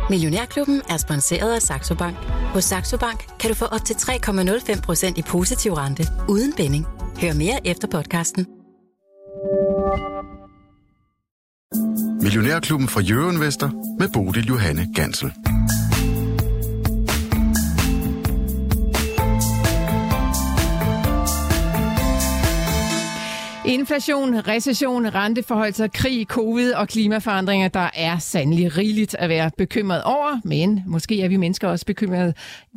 Millionærklubben er sponsoreret af Saxo Bank. Hos Saxo Bank kan du få op til 3,05% i positiv rente uden binding. Hør mere efter podcasten. Millionærklubben fra Euroinvestor med Bodil Johanne Gansel. Inflation, recession, renteforhøjelser, krig, covid og klimaforandringer, der er sandelig rigeligt at være bekymret over, men måske er vi mennesker også bekymret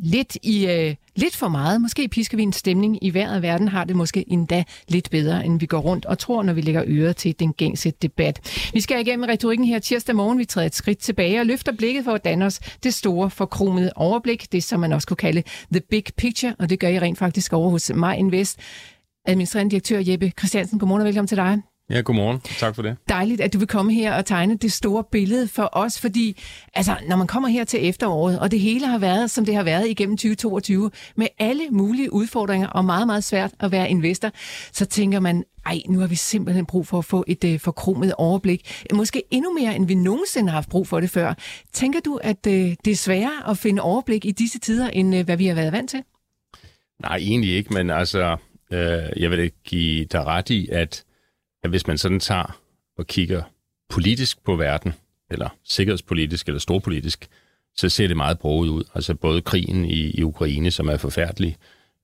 lidt for meget. Måske pisker vi en stemning i hver af verden, har det måske endda lidt bedre, end vi går rundt og tror, når vi lægger øret til den gængse debat. Vi skal igennem retorikken her tirsdag morgen. Vi træder et skridt tilbage og løfter blikket for at danne os det store, forkromede overblik. Det, som man også kunne kalde the big picture, og det gør I rent faktisk over hos MyInvest. Administrerende direktør Jeppe Christiansen, godmorgen og velkommen til dig. Ja, godmorgen. Tak for det. Dejligt, at du vil komme her og tegne det store billede for os, fordi når man kommer her til efteråret, og det hele har været, som det har været igennem 2022, med alle mulige udfordringer og meget, meget svært at være investor, så tænker man, nu har vi simpelthen brug for at få et forkromet overblik. Måske endnu mere, end vi nogensinde har haft brug for det før. Tænker du, at det er sværere at finde overblik i disse tider, end hvad vi har været vant til? Nej, egentlig ikke, men jeg vil ikke give dig ret i, at hvis man sådan tager og kigger politisk på verden, eller sikkerhedspolitisk eller storpolitisk, så ser det meget broget ud. Altså både krigen i Ukraine, som er forfærdelig,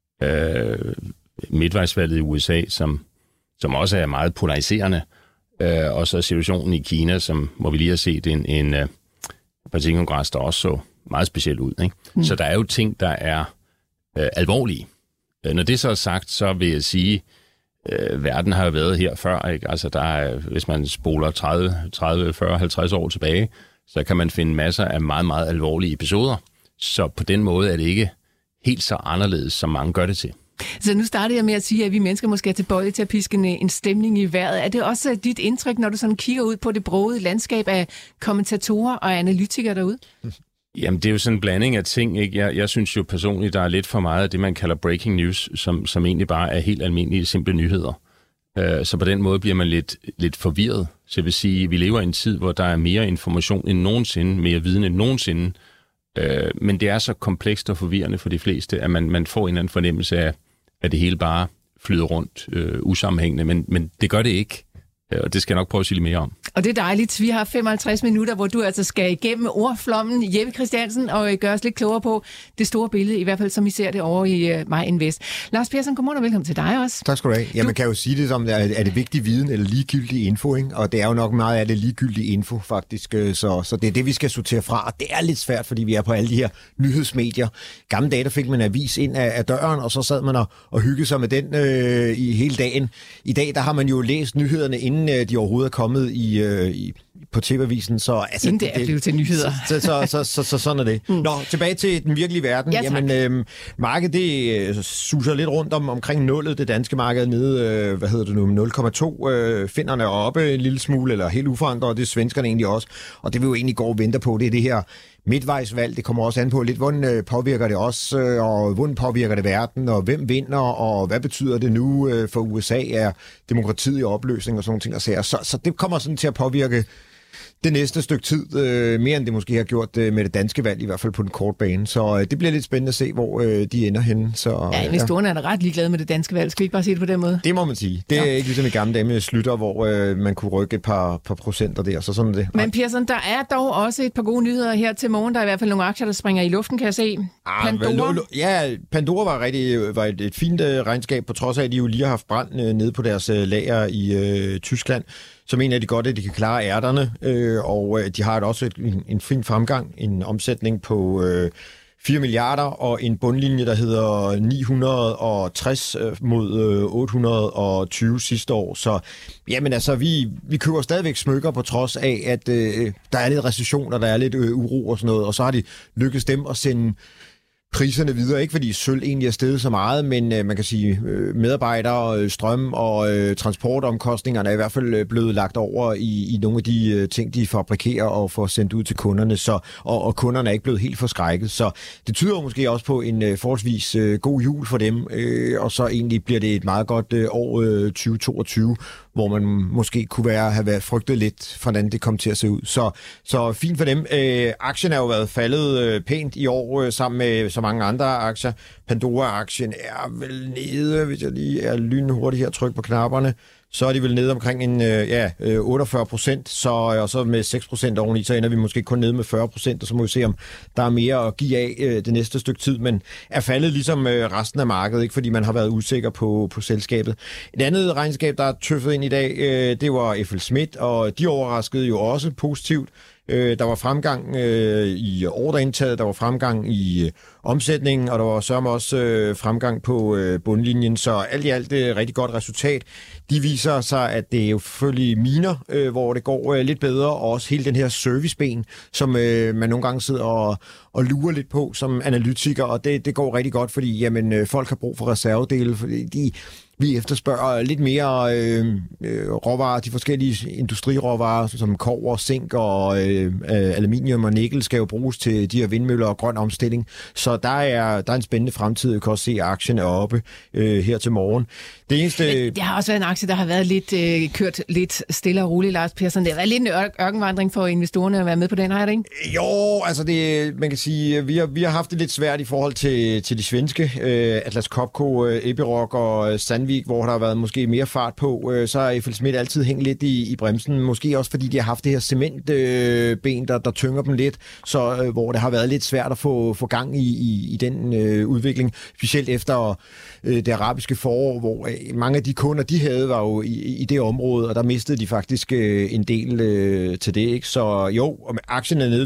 midtvejsvalget i USA, som også er meget polariserende, og så situationen i Kina, som hvor vi lige har set en partikongres, der også så meget specielt ud. Ikke? Så der er jo ting, der er alvorlige. Når det så er sagt, så vil jeg sige, verden har jo været her før. Ikke? Altså der er, hvis man spoler 30, 40, 50 år tilbage, så kan man finde masser af meget, meget alvorlige episoder. Så på den måde er det ikke helt så anderledes, som mange gør det til. Så nu startede jeg med at sige, at vi mennesker måske er tilbøjelige til at piske en stemning i vejret. Er det også dit indtryk, når du sådan kigger ud på det brogede landskab af kommentatorer og analytikere derude? Jamen, det er jo sådan en blanding af ting, ikke? Jeg synes jo personligt, der er lidt for meget af det, man kalder breaking news, som egentlig bare er helt almindelige, simple nyheder. Så på den måde bliver man lidt forvirret. Så jeg vil sige, at vi lever i en tid, hvor der er mere information end nogensinde, mere viden end nogensinde. Men det er så komplekst og forvirrende for de fleste, at man får en eller anden fornemmelse af, at det hele bare flyder rundt usammenhængende. Men det gør det ikke. Og det skal jeg nok prøve at sige lidt mere om. Og det er dejligt. Vi har 55 minutter, hvor du altså skal igennem ordflommen, Jeppe Christiansen, og gøre os lidt klogere på det store billede, i hvert fald som I ser det over i MyInvest. Lars Persson, godmorgen og velkommen til dig også. Tak skal du have. Ja, man kan jo sige det som, er det vigtig viden eller ligegyldig info, ikke? Og det er jo nok meget af det ligegyldige info, faktisk. Så det er det, vi skal sortere fra, og det er lidt svært, fordi vi er på alle de her nyhedsmedier. Gamle dage, der fik man avis ind af døren, og så sad man og hyggede sig med den i hele dagen. I dag, der har man jo læst nyhederne, inden de overhovedet er kommet på TV-avisen. Så, inden det er blevet til nyheder. Så sådan er det. Nå, tilbage til den virkelige verden. Ja, jamen, markedet, det suser lidt rundt omkring nullet. Det danske marked nede, 0,2. Finderne er oppe en lille smule, eller helt uforandret, og det er svenskerne egentlig også. Og det vi jo egentlig går og venter på, det er det her midtvejsvalg. Det kommer også an på lidt, hvordan påvirker det os, og hvordan påvirker det verden, og hvem vinder, og hvad betyder det nu for USA? Er demokratiet i opløsning og sådan nogle ting og sager. Så det kommer sådan til at påvirke det næste stykke tid, mere end det måske har gjort med det danske valg, i hvert fald på den korte bane. Så det bliver lidt spændende at se, hvor de ender henne. Så, ja, investorerne er da ret ligeglade med det danske valg. Skal vi ikke bare sige det på den måde? Det må man sige. Det er ikke ligesom i gamle dage med Slytter, hvor man kunne rykke et par procenter der, så sådan er det. Men Persson, der er dog også et par gode nyheder her til morgen. Der er i hvert fald nogle aktier, der springer i luften, kan jeg se. Pandora. Ja, Pandora var et fint regnskab, på trods af, at de jo lige har haft brand nede på deres lager i Tyskland. Så mener de godt, at de kan klare ærterne, og de har også en fin fremgang, en omsætning på 4 milliarder og en bundlinje, der hedder 960 mod 820 sidste år. Så jamen altså, vi køber stadigvæk smykker på trods af, at der er lidt recession, og der er lidt uro og sådan noget, og så har de lykkedes dem at sende priserne videre, ikke fordi sølv egentlig er steget så meget, men man kan sige, medarbejdere, strøm og transportomkostningerne er i hvert fald blevet lagt over i nogle af de ting, de fabrikerer og får sendt ud til kunderne, og kunderne er ikke blevet helt forskrækket. Så det tyder måske også på en forholdsvis god jul for dem, og så egentlig bliver det et meget godt år 2022, hvor man måske kunne have været frygtet lidt, hvordan det kom til at se ud. Så fint for dem. Aktien er jo været faldet pænt i år sammen med så mange andre aktier. Pandora-aktien er vel nede, hvis jeg lige er lynhurtig her, tryk på knapperne. Så er de vel nede omkring 48%, og så med 6% oveni, så ender vi måske kun nede med 40%, og så må vi se, om der er mere at give af det næste stykke tid, men er faldet ligesom resten af markedet, ikke, fordi man har været usikker på selskabet. Et andet regnskab, der er tøffet ind i dag, det var FLSmidth, og de overraskede jo også positivt. Der var fremgang i ordreindtaget, der var fremgang i omsætningen, og der var sørme også fremgang på bundlinjen, så alt i alt et rigtig godt resultat. De viser sig, at det er jo selvfølgelig miner, hvor det går lidt bedre, og også hele den her serviceben, som man nogle gange sidder og lurer lidt på som analytiker, og det går rigtig godt, fordi jamen, folk har brug for reservedele, fordi vi efterspørger lidt mere råvarer, de forskellige industriråvarer, som kobber, zink og aluminium og nikkel, skal jo bruges til de her vindmøller og grøn omstilling. Så der er en spændende fremtid. Jeg kan også se, at aktien er oppe her til morgen. Det eneste... Det har også været en aktie, der har været lidt kørt lidt stille og roligt, Lars Persson. Det har været lidt en ørkenvandring for investorerne at være med på den, har det ikke? Jo, altså man kan sige, vi har haft det lidt svært i forhold til de svenske, Atlas Copco, Epiroc og Sandvik, hvor der har været måske mere fart på, så har FLSmidth altid hængt lidt i bremsen. Måske også fordi de har haft det her cementben, der tynger dem lidt, så hvor det har været lidt svært at få gang i den udvikling. Specielt efter det arabiske forår, hvor mange af de kunder, de havde, var jo i det område, og der mistede de faktisk en del til det. Ikke? Så jo, aktien er nede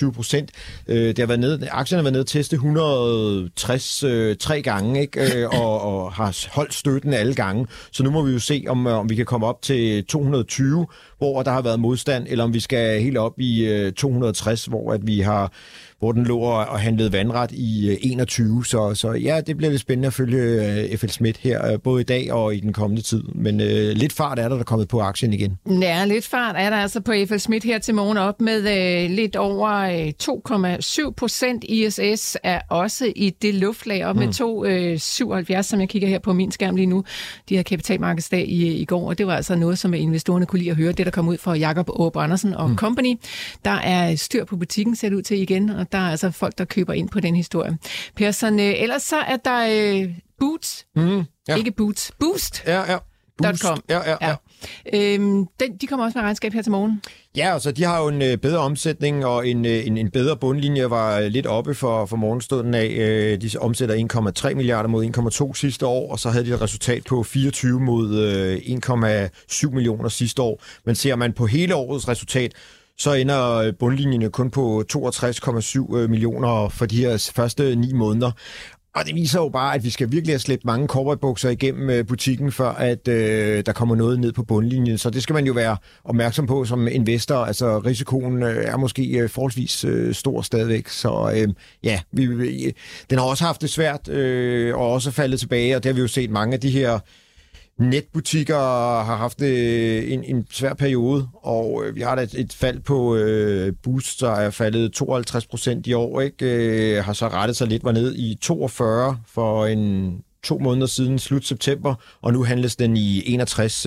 22%. Aktien har været nede at teste 160 3 gange, ikke? Og har holdt støtten alle gange. Så nu må vi jo se, om vi kan komme op til 220, hvor der har været modstand, eller om vi skal helt op i 260, hvor den lå og handlede vandret i 21. Så ja, det bliver lidt spændende at følge FLSmidth her, både i dag og i den kommende tid. Men lidt fart er der kommet på aktien igen. Ja, lidt fart er der altså på FLSmidth her til morgen op med lidt over 2,7%. ISS er også i det luftlag op med 2,77, som jeg kigger her på min skærm lige nu. De her kapitalmarkedsdag i går, og det var altså noget, som investorerne kunne lide at høre. Det, der kom ud fra Jakob Aarup Andersen og Company. Der er styr på butikken, ser det ud til igen, og der er altså folk, der køber ind på den historie. Persson, ellers så er der Boots. Ja. Ikke Boots. Boost. Ja. Boost.com. Ja. De kommer også med regnskab her til morgen. Ja, altså de har jo en bedre omsætning og en bedre bundlinje, var lidt oppe for morgenstunden af. De omsætter 1,3 milliarder mod 1,2 sidste år, og så havde de et resultat på 24 mod 1,7 millioner sidste år. Men ser man på hele årets resultat, så ender bundlinjen kun på 62,7 millioner for de her første 9 måneder. Og det viser jo bare, at vi skal virkelig have slæbt mange cowboybukser igennem butikken, før at der kommer noget ned på bundlinjen. Så det skal man jo være opmærksom på som investor. Altså risikoen er måske forholdsvis stor stadigvæk. Så den har også haft det svært og også faldet tilbage. Og det har vi jo set mange af de her netbutikker har haft en svær periode, og vi har da et fald på Boost, der er faldet 52% i år, ikke? Har så rettet sig lidt, var ned i 42 for 2 måneder siden, slut september, og nu handles den i 61-63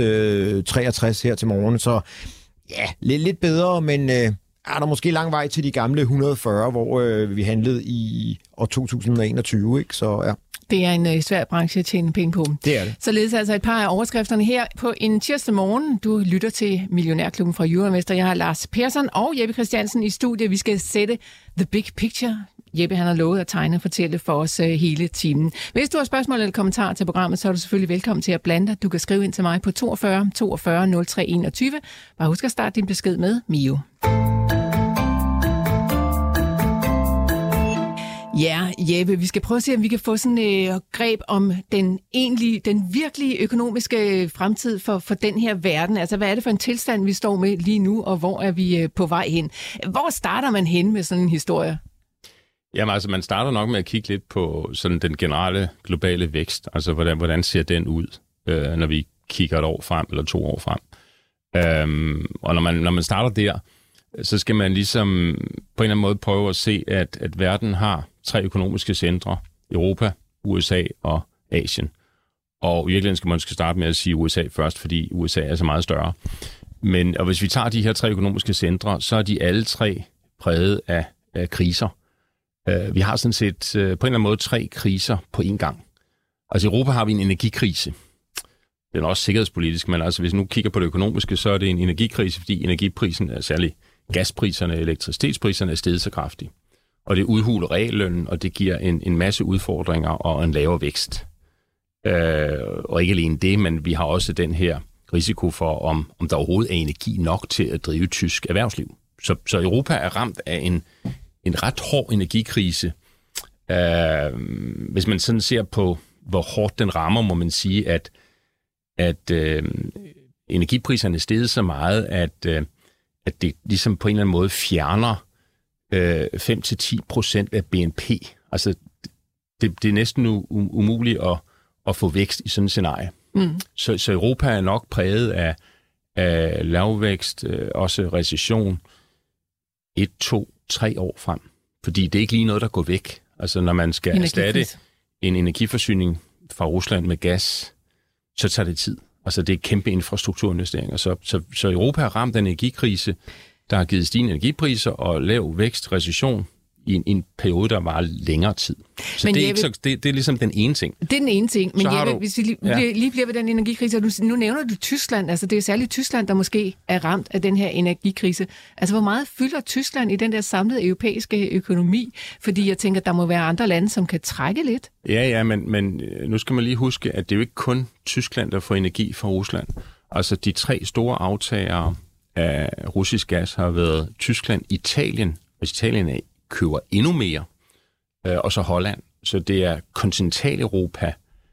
her til morgen, så ja, lidt bedre, men er der måske lang vej til de gamle 140, hvor vi handlede i år 2021, ikke? Så ja. Det er en svær branche at tjene penge på. Det er det. Således altså et par af overskrifterne her på en tirsdag morgen. Du lytter til Millionærklubben fra Euroinvestor. Jeg har Lars Persson og Jeppe Christiansen i studiet. Vi skal sætte the big picture. Jeppe han har lovet at tegne og fortælle for os hele timen. Hvis du har spørgsmål eller kommentarer til programmet, så er du selvfølgelig velkommen til at blande dig. Du kan skrive ind til mig på 42 42 03 21. Bare husk at starte din besked med Mio. Ja, Jeppe, vi skal prøve at se, om vi kan få sådan et greb om den virkelige økonomiske fremtid for den her verden. Altså, hvad er det for en tilstand, vi står med lige nu, og hvor er vi på vej hen? Hvor starter man hen med sådan en historie? Jamen altså, man starter nok med at kigge lidt på sådan den generelle globale vækst. Altså, hvordan ser den ud, når vi kigger et år frem eller 2 år frem. Og når man starter der, så skal man ligesom på en eller anden måde prøve at se, at verden har 3 økonomiske centre, Europa, USA og Asien. Og i virkeligheden skal man starte med at sige USA først, fordi USA er så meget større. Og hvis vi tager de her 3 økonomiske centre, så er de alle 3 præget af kriser. Vi har sådan set på en eller anden måde 3 kriser på én gang. Altså i Europa har vi en energikrise. Den er også sikkerhedspolitisk, men altså hvis vi nu kigger på det økonomiske, så er det en energikrise, fordi energiprisen, særligt gaspriserne og elektricitetspriserne, er steget så kraftigt. Og det udhuler reallønnen, og det giver en masse udfordringer og en lavere vækst. Og ikke alene det, men vi har også den her risiko for, om der overhovedet er energi nok til at drive tysk erhvervsliv. Så Europa er ramt af en ret hård energikrise. Hvis man sådan ser på, hvor hårdt den rammer, må man sige, at energipriserne er steget så meget, at det ligesom på en eller anden måde fjerner 5-10% af BNP. Altså, det er næsten umuligt at få vækst i sådan et scenarie. Så Europa er nok præget af lavvækst, også recession, 1, 2, 3 år frem. Fordi det er ikke lige noget, der går væk. Altså, når man skal erstatte en energiforsyning fra Rusland med gas, så tager det tid. Altså, det er kæmpe infrastrukturinvesteringer. Så Europa er ramt af en energikrise, der har givet stigende energipriser og lav vækst, recession i en periode, der var længere tid. Så men det er ligesom den ene ting. Det er den ene ting, men hvis vi lige bliver ved den energikrise, nu nævner du Tyskland, altså det er særligt Tyskland, der måske er ramt af den her energikrise. Altså hvor meget fylder Tyskland i den der samlede europæiske økonomi? Fordi jeg tænker, der må være andre lande, som kan trække lidt. Ja, men nu skal man lige huske, at det er jo ikke kun Tyskland, der får energi fra Rusland. Altså de 3 store aftagere af russisk gas har været Tyskland, Italien, hvis Italien køber endnu mere, og så Holland. Så det er kontinentaleuropa,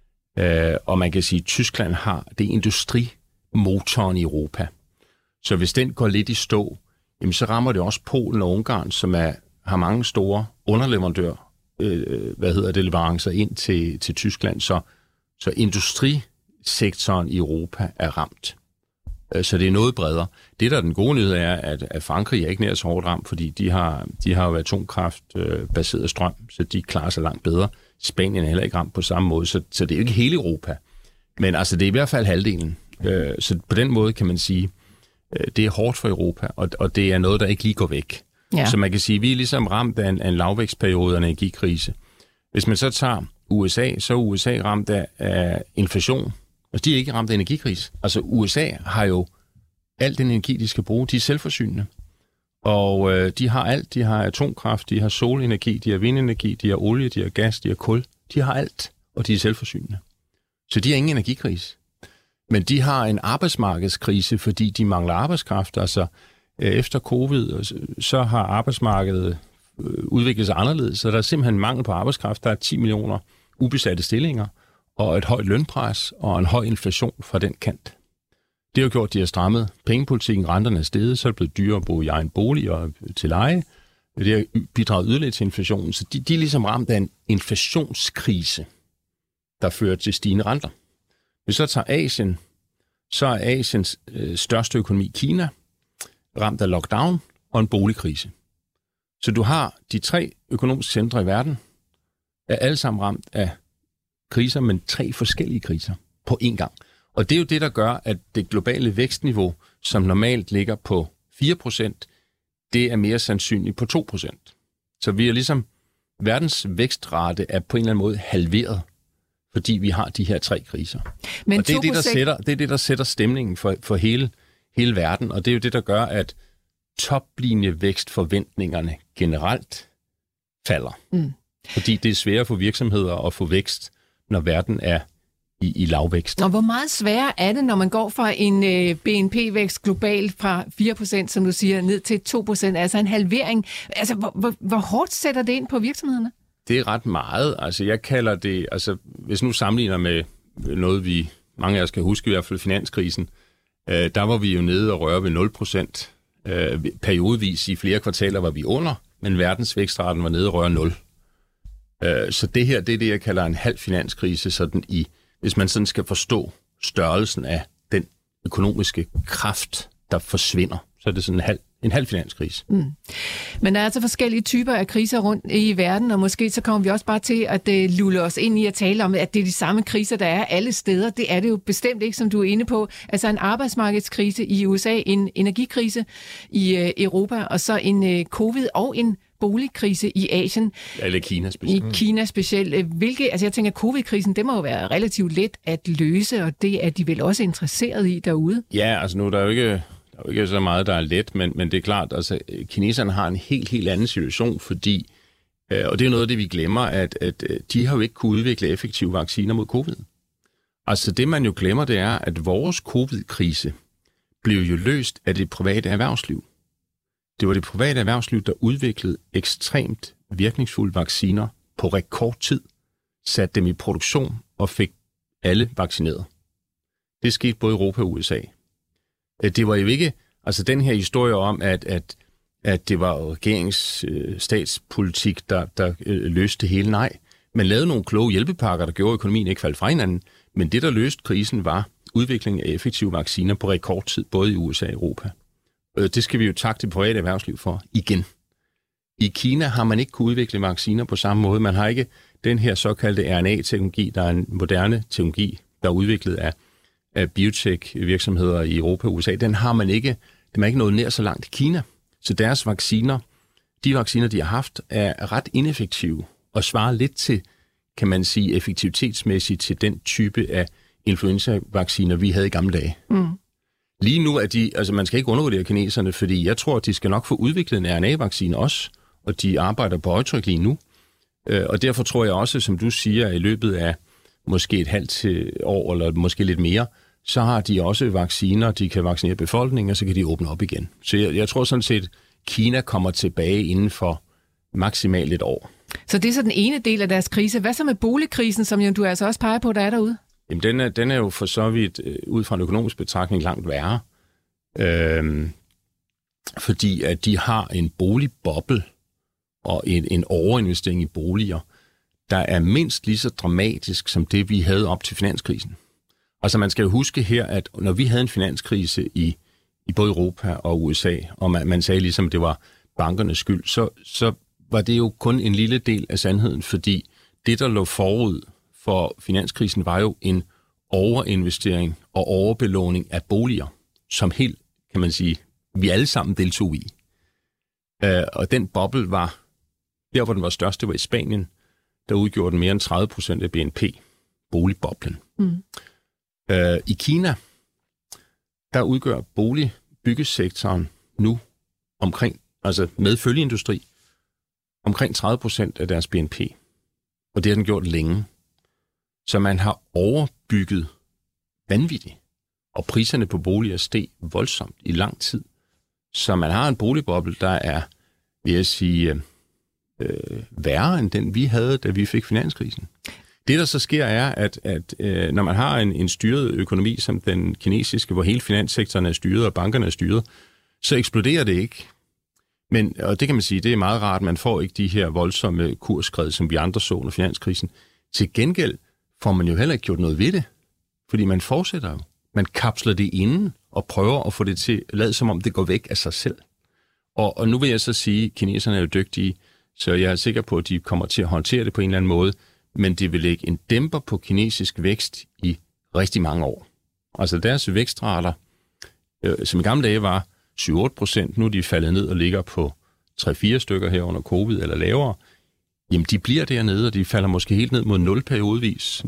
og man kan sige, at Tyskland har det industrimotoren i Europa. Så hvis den går lidt i stå, jamen, så rammer det også Polen og Ungarn, som har mange store underleverandører, leverancer ind til Tyskland. Så industrisektoren i Europa er ramt. Så det er noget bredere. Det, der er den gode nyhed, er, at Frankrig er ikke nær så hårdt ramt, fordi de har jo atomkraftbaseret strøm, så de klarer sig langt bedre. Spanien er heller ikke ramt på samme måde, så det er jo ikke hele Europa. Men altså, det er i hvert fald halvdelen. Så på den måde kan man sige, det er hårdt for Europa, og det er noget, der ikke lige går væk. Ja. Så man kan sige, at vi er ligesom ramt af en lavvækstperiode og en energikrise. Hvis man så tager USA, så er USA ramt af inflation. Og de er ikke ramt af energikrise. Altså USA har jo al den energi, de skal bruge. De er selvforsynende. Og de har alt. De har atomkraft, de har solenergi, de har vindenergi, de har olie, de har gas, de har kul. De har alt, og de er selvforsynende. Så de har ingen energikrise. Men de har en arbejdsmarkedskrise, fordi de mangler arbejdskraft. Altså efter covid, så har arbejdsmarkedet udviklet sig anderledes. Så der er simpelthen mangel på arbejdskraft. Der er 10 millioner ubesatte stillinger, og et højt lønpres og en høj inflation fra den kant. Det har gjort, at de har strammet pengepolitikken, renterne er steget, så er det blevet dyrere at bo i egen bolig og til leje. Det har bidraget yderligere til inflationen, så de er ligesom ramt af en inflationskrise, der fører til stigende renter. Hvis vi så tager Asien, så er Asiens største økonomi, Kina, ramt af lockdown og en boligkrise. Så du har de 3 økonomiske centre i verden, er alle sammen ramt af kriser, men 3 forskellige kriser på én gang. Og det er jo det, der gør, at det globale vækstniveau, som normalt ligger på 4%, det er mere sandsynligt på 2%. Så vi er ligesom, verdens vækstrate er på en eller anden måde halveret, fordi vi har de her 3 kriser. Men og det er det, der sætter stemningen for hele verden, og det er jo det, der gør, at toplinjevækstforventningerne generelt falder. Fordi det er sværere for virksomheder at få vækst, når verden er i lavvækst. Og hvor meget sværere er det, når man går fra en BNP-vækst globalt fra 4%, som du siger, ned til 2%, altså en halvering? Altså, hvor hårdt sætter det ind på virksomhederne? Det er ret meget. Altså, jeg kalder det, altså, hvis nu sammenligner med noget, mange af os kan huske, i hvert fald finanskrisen, der var vi jo nede og røre ved 0%. Periodevis i flere kvartaler var vi under, men verdens vækstraten var nede og røre 0. Så det her, det er det, jeg kalder en halv finanskrise, sådan hvis man sådan skal forstå størrelsen af den økonomiske kraft, der forsvinder, så er det sådan en halv finanskrise. Men der er altså forskellige typer af kriser rundt i verden, og måske så kommer vi også bare til at lulle os ind i at tale om, at det er de samme kriser, der er alle steder. Det er det jo bestemt ikke, som du er inde på. Altså en arbejdsmarkedskrise i USA, en energikrise i Europa, og så en covid og en boligkrise i Asien. Eller Kina specielt. I Kina specielt. Jeg tænker, at covid-krisen, det må jo være relativt let at løse, og det er de vel også interesseret i derude? Ja, altså nu der er jo ikke så meget, der er let, men det er klart, altså kineserne har en helt anden situation, fordi, og det er noget af det, vi glemmer, at de har jo ikke kunnet udvikle effektive vacciner mod covid. Altså det, man jo glemmer, det er, at vores covid-krise blev jo løst af det private erhvervsliv. Det var det private erhvervsliv, der udviklede ekstremt virkningsfulde vacciner på rekordtid, satte dem i produktion og fik alle vaccineret. Det skete både i Europa og USA. Det var jo ikke, altså den her historie om, at det var regeringens statspolitik, der løste det hele. Nej, man lavede nogle kloge hjælpepakker, der gjorde, at økonomien ikke faldt fra hinanden, men det, der løste krisen, var udviklingen af effektive vacciner på rekordtid, både i USA og Europa. Det skal vi jo takke det private erhvervsliv for igen. I Kina har man ikke kunnet udvikle vacciner på samme måde. Man har ikke den her såkaldte RNA-teknologi, der er en moderne teknologi, der er udviklet af biotech-virksomheder i Europa og USA. Den har man ikke nået nær så langt i Kina. Så deres vacciner, de vacciner, de har haft, er ret ineffektive og svarer lidt til, kan man sige, effektivitetsmæssigt til den type af influenza-vacciner, vi havde i gamle dage. Mm. Lige nu er de, altså man skal ikke undervurdere kineserne, fordi jeg tror, at de skal nok få udviklet en RNA-vaccine også, og de arbejder på højtryk lige nu. Og derfor tror jeg også, som du siger, i løbet af måske et halvt år, eller måske lidt mere, så har de også vacciner, de kan vaccinere befolkningen, og så kan de åbne op igen. Så jeg tror sådan set, Kina kommer tilbage inden for maksimalt et år. Så det er så den ene del af deres krise. Hvad så med boligkrisen, som jo du altså også peger på, der er derude? Jamen, den er jo for så vidt ud fra en økonomisk betragtning langt værre. Fordi at de har en boligboble og en overinvestering i boliger, der er mindst lige så dramatisk som det, vi havde op til finanskrisen. Altså man skal jo huske her, at når vi havde en finanskrise i både Europa og USA, og man sagde ligesom, at det var bankernes skyld, så var det jo kun en lille del af sandheden, fordi det, der lå forud for finanskrisen, var jo en overinvestering og overbelåning af boliger, som helt, kan man sige, vi alle sammen deltog i. Og den boble var, der hvor den var størst, det var i Spanien, der udgjorde den mere end 30% af BNP, boligboblen. Mm. I Kina, der udgør byggesektoren nu omkring, altså med følgeindustri, omkring 30% af deres BNP. Og det har den gjort længe. Så man har overbygget vanvittigt, og priserne på boliger steg voldsomt i lang tid. Så man har en boligboble, der er, vil jeg sige, værre end den, vi havde, da vi fik finanskrisen. Det, der så sker, er, at når man har en styret økonomi, som den kinesiske, hvor hele finanssektoren er styret, og bankerne er styret, så eksploderer det ikke. Og det kan man sige, det er meget rart, man får ikke de her voldsomme kursskred, som vi andre så under finanskrisen. Til gengæld får man jo heller ikke gjort noget ved det, fordi man fortsætter jo. Man kapsler det inden og prøver at få det til at lade, som om det går væk af sig selv. Og nu vil jeg så sige, at kineserne er jo dygtige, så jeg er sikker på, at de kommer til at håndtere det på en eller anden måde, men det vil lægge en dæmper på kinesisk vækst i rigtig mange år. Altså deres vækstrater, som i gamle dage var 7-8%, nu er de faldet ned og ligger på 3-4 stykker her under covid eller lavere. Jamen de bliver dernede, og de falder måske helt ned mod 0 periodevis,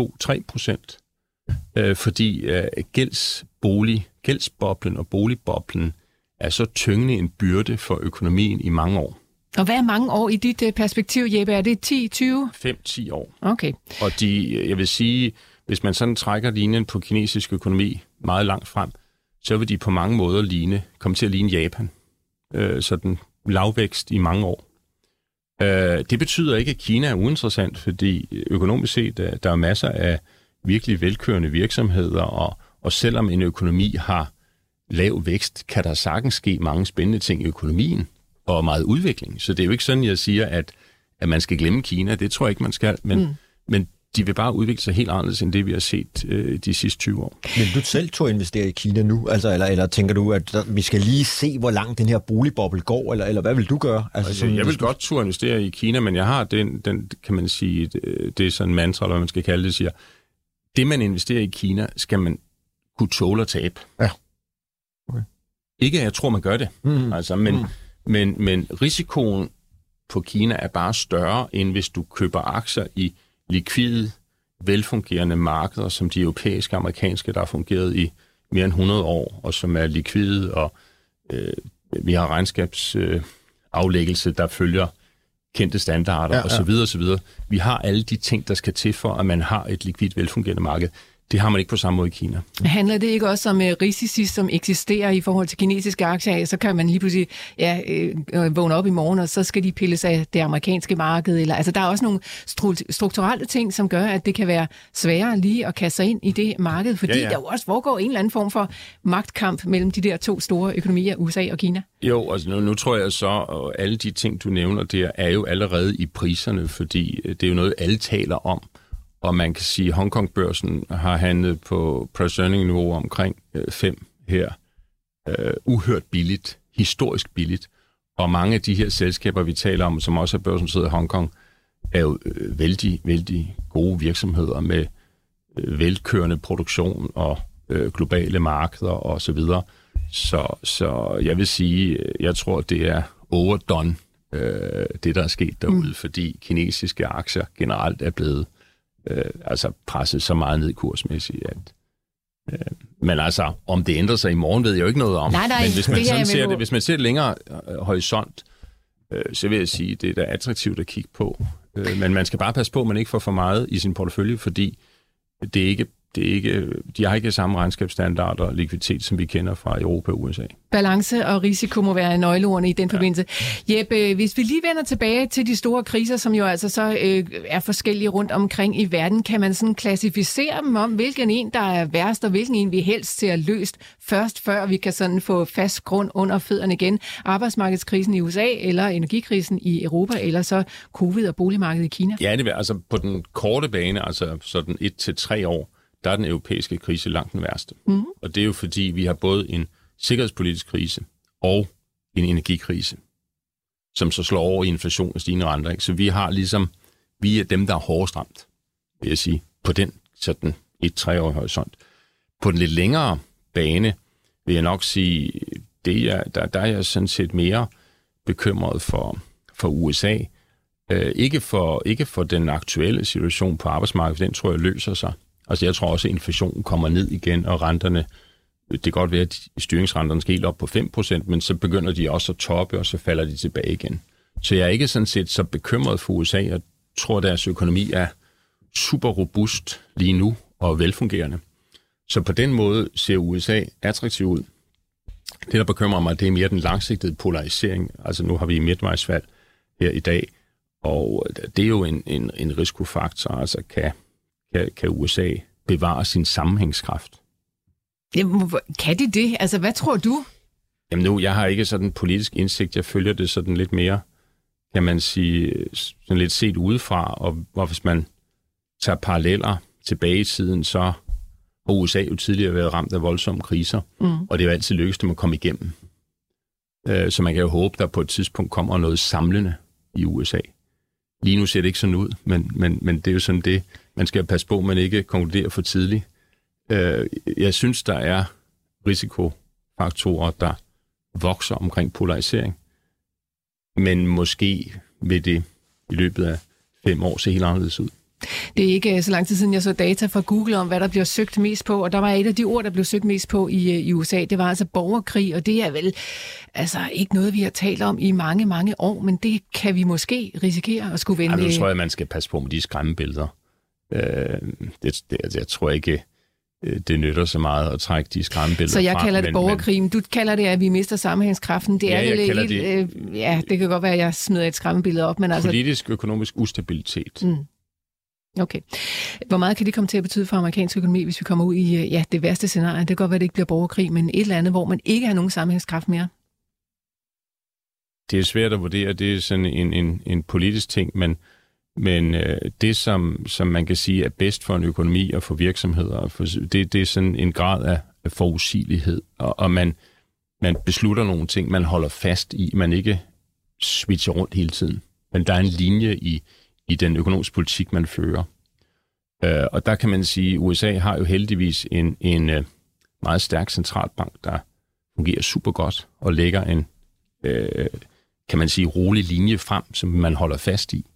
0,2-3%. Fordi gældsboblen og boligboblen er så tyngende en byrde for økonomien i mange år. Og hvad er mange år i dit perspektiv, Jeppe? Er det 10, 20? 5-10 år. Okay. Og jeg vil sige, hvis man sådan trækker linjen på kinesisk økonomi meget langt frem, så vil de på mange måder komme til at ligne Japan. Sådan lavvækst i mange år. Det betyder ikke, at Kina er uinteressant, fordi økonomisk set, der er masser af virkelig velkørende virksomheder, og selvom en økonomi har lav vækst, kan der sagtens ske mange spændende ting i økonomien, og meget udvikling. Så det er jo ikke sådan, jeg siger, at man skal glemme Kina. Det tror jeg ikke, man skal. Men de vil bare udvikle sig helt anderledes end det, vi har set de sidste 20 år. Vil du selv turde investere i Kina nu? Altså, eller tænker du, at vi skal lige se, hvor langt den her boligboble går, eller hvad vil du gøre? Altså, jeg vil godt turde investere i Kina, men jeg har den kan man sige, det er sådan en mantra, eller hvad man skal kalde det, siger, det man investerer i Kina, skal man kunne tåle at tabe. Ja. Okay. Ikke at jeg tror, man gør det, altså, men risikoen på Kina er bare større, end hvis du køber aktier i likvide, velfungerende markeder, som de europæiske og amerikanske, der har fungeret i mere end 100 år, og som er likvide, og vi har regnskabsaflæggelse, der følger kendte standarder, osv. Vi har alle de ting, der skal til for, at man har et likvidt, velfungerende marked. Det har man ikke på samme måde i Kina. Handler det ikke også om risici, som eksisterer i forhold til kinesiske aktier? Så kan man lige pludselig vågne op i morgen, og så skal de pilles af det amerikanske marked. Eller, altså, der er også nogle strukturelle ting, som gør, at det kan være sværere lige at kaste sig ind i det marked, fordi der jo også foregår en eller anden form for magtkamp mellem de der to store økonomier, USA og Kina. Jo, altså nu tror jeg så, og alle de ting, du nævner der, er jo allerede i priserne, fordi det er jo noget, alle taler om. Og man kan sige, at Hongkong-børsen har handlet på price-earning-niveau omkring 5 her. Uhørt billigt, historisk billigt. Og mange af de her selskaber, vi taler om, som også er børsnoteret i Hongkong, er jo vældig, vældig gode virksomheder med velkørende produktion og globale markeder osv. Så jeg vil sige, jeg tror, det er overdone, det der er sket derude, fordi kinesiske aktier generelt er blevet presset så meget ned kursmæssigt, at men altså, om det ændrer sig i morgen, ved jeg jo ikke noget om. Nej, men hvis man ser det længere horisont, så vil jeg sige, at det er da attraktivt at kigge på. Men man skal bare passe på, at man ikke får for meget i sin portefølje, fordi det er ikke, de har ikke samme regnskabsstandarder og likviditet, som vi kender fra Europa og USA. Balance og risiko må være nøgleordene i den forbindelse. Jeppe, hvis vi lige vender tilbage til de store kriser, som jo altså så er forskellige rundt omkring i verden, kan man sådan klassificere dem om, hvilken en, der er værst, og hvilken en, vi helst ser løst først, før vi kan sådan få fast grund under fødderne igen? Arbejdsmarkedskrisen i USA, eller energikrisen i Europa, eller så covid- og boligmarkedet i Kina? Ja, det er altså på den korte bane, altså sådan 1 til 3 år, der er den europæiske krise langt den værste. Og det er jo fordi, vi har både en sikkerhedspolitisk krise og en energikrise, som så slår over i inflation og stigende renter. Ikke? Så vi er dem, der er hårdest ramt, vil jeg sige, på den sådan 1-3-årige horisont. På den lidt længere bane vil jeg nok sige, der er jeg sådan set mere bekymret for USA. Ikke for den aktuelle situation på arbejdsmarkedet, for den tror jeg løser sig. Altså jeg tror også, at inflationen kommer ned igen, og renterne, det kan godt være, at styringsrenterne skal helt op på 5%, men så begynder de også at toppe, og så falder de tilbage igen. Så jeg er ikke sådan set så bekymret for USA. Jeg tror, at deres økonomi er super robust lige nu og velfungerende. Så på den måde ser USA attraktiv ud. Det, der bekymrer mig, det er mere den langsigtede polarisering. Altså nu har vi midtvejsvalg her i dag, og det er jo en risikofaktor, altså kan USA bevare sin sammenhængskraft. Kan de det? Altså, hvad tror du? Jamen jeg har ikke sådan politisk indsigt. Jeg følger det sådan lidt mere, kan man sige, sådan lidt set udefra, og hvis man tager paralleller tilbage i tiden, så har USA jo tidligere været ramt af voldsomme kriser, og det er jo altid lykkedes dem at komme igennem. Så man kan jo håbe, der på et tidspunkt kommer noget samlende i USA. Lige nu ser det ikke sådan ud, men det er jo sådan det, man skal passe på, at man ikke konkluderer for tidligt. Jeg synes, der er risikofaktorer, der vokser omkring polarisering, men måske vil det i løbet af 5 år se helt anderledes ud. Det er ikke så lang tid siden, jeg så data fra Google om, hvad der bliver søgt mest på, og der var et af de ord, der blev søgt mest på i USA, det var altså borgerkrig, og det er vel altså ikke noget, vi har talt om i mange, mange år, men det kan vi måske risikere at skulle vende. Nu tror jeg, man skal passe på med de skræmmebilleder. Jeg tror ikke, det nytter så meget at trække de skræmmebilleder frem. Så jeg kalder det borgerkrig, men du kalder det, at vi mister sammenhængskraften. Det er vel helt, ja, det kan godt være, at jeg smider et skræmmebillede op, men altså politisk, økonomisk ustabilitet. Okay. Hvor meget kan det komme til at betyde for amerikansk økonomi, hvis vi kommer ud i det værste scenarie? Det kan godt være, at det ikke bliver borgerkrig, men et eller andet, hvor man ikke har nogen sammenhængskraft mere? Det er svært at vurdere. Det er sådan en politisk ting, men Men det, som man kan sige er bedst for en økonomi og for virksomheder, det er sådan en grad af forudsigelighed, og man beslutter nogle ting, man holder fast i, man ikke switcher rundt hele tiden. Men der er en linje i den økonomiske politik, man fører. Og der kan man sige, at USA har jo heldigvis en meget stærk centralbank, der fungerer super godt og lægger en, kan man sige, rolig linje frem, som man holder fast i.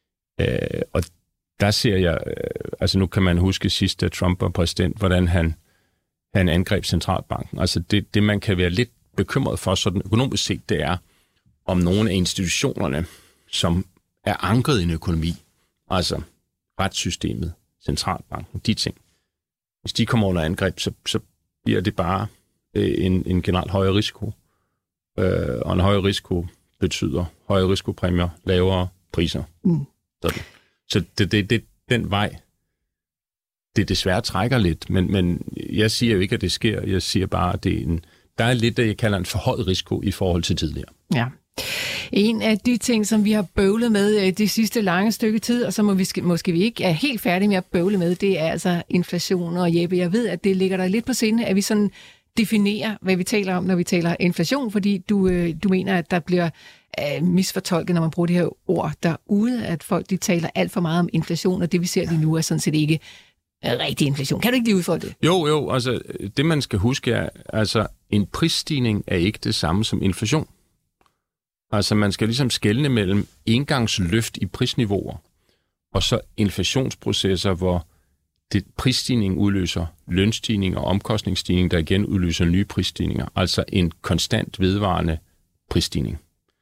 Og der ser jeg, altså nu kan man huske sidst, da Trump var præsident, hvordan han angreb centralbanken. Altså det man kan være lidt bekymret for, sådan økonomisk set, det er, om nogle af institutionerne, som er ankret i en økonomi, altså retssystemet, centralbanken, de ting, hvis de kommer under angreb, så bliver det bare en generelt højere risiko. Og en højere risiko betyder højere risikopræmier, lavere priser. Så det den vej, det desværre trækker lidt, men jeg siger jo ikke, at det sker. Jeg siger bare, at der er lidt, det jeg kalder en forhøjet risiko i forhold til tidligere. Ja. En af de ting, som vi har bøvlet med det sidste lange stykke tid, og så måske vi ikke er helt færdige med at bøvle med, det er altså inflation. Og Jeppe, jeg ved, at det ligger der lidt på sinde, at vi sådan definerer, hvad vi taler om, når vi taler inflation, fordi du mener, at der bliver misfortolket, når man bruger det her ord derude, at folk de taler alt for meget om inflation, og det vi ser lige nu er sådan set ikke rigtig inflation. Kan du ikke lige udfolde det? Jo, altså det man skal huske er, altså en prisstigning er ikke det samme som inflation. Altså man skal ligesom skelne mellem engangsløft i prisniveauer, og så inflationsprocesser, hvor prisstigning udløser lønstigning og omkostningsstigning, der igen udløser nye prisstigninger. Altså en konstant vedvarende prisstigning.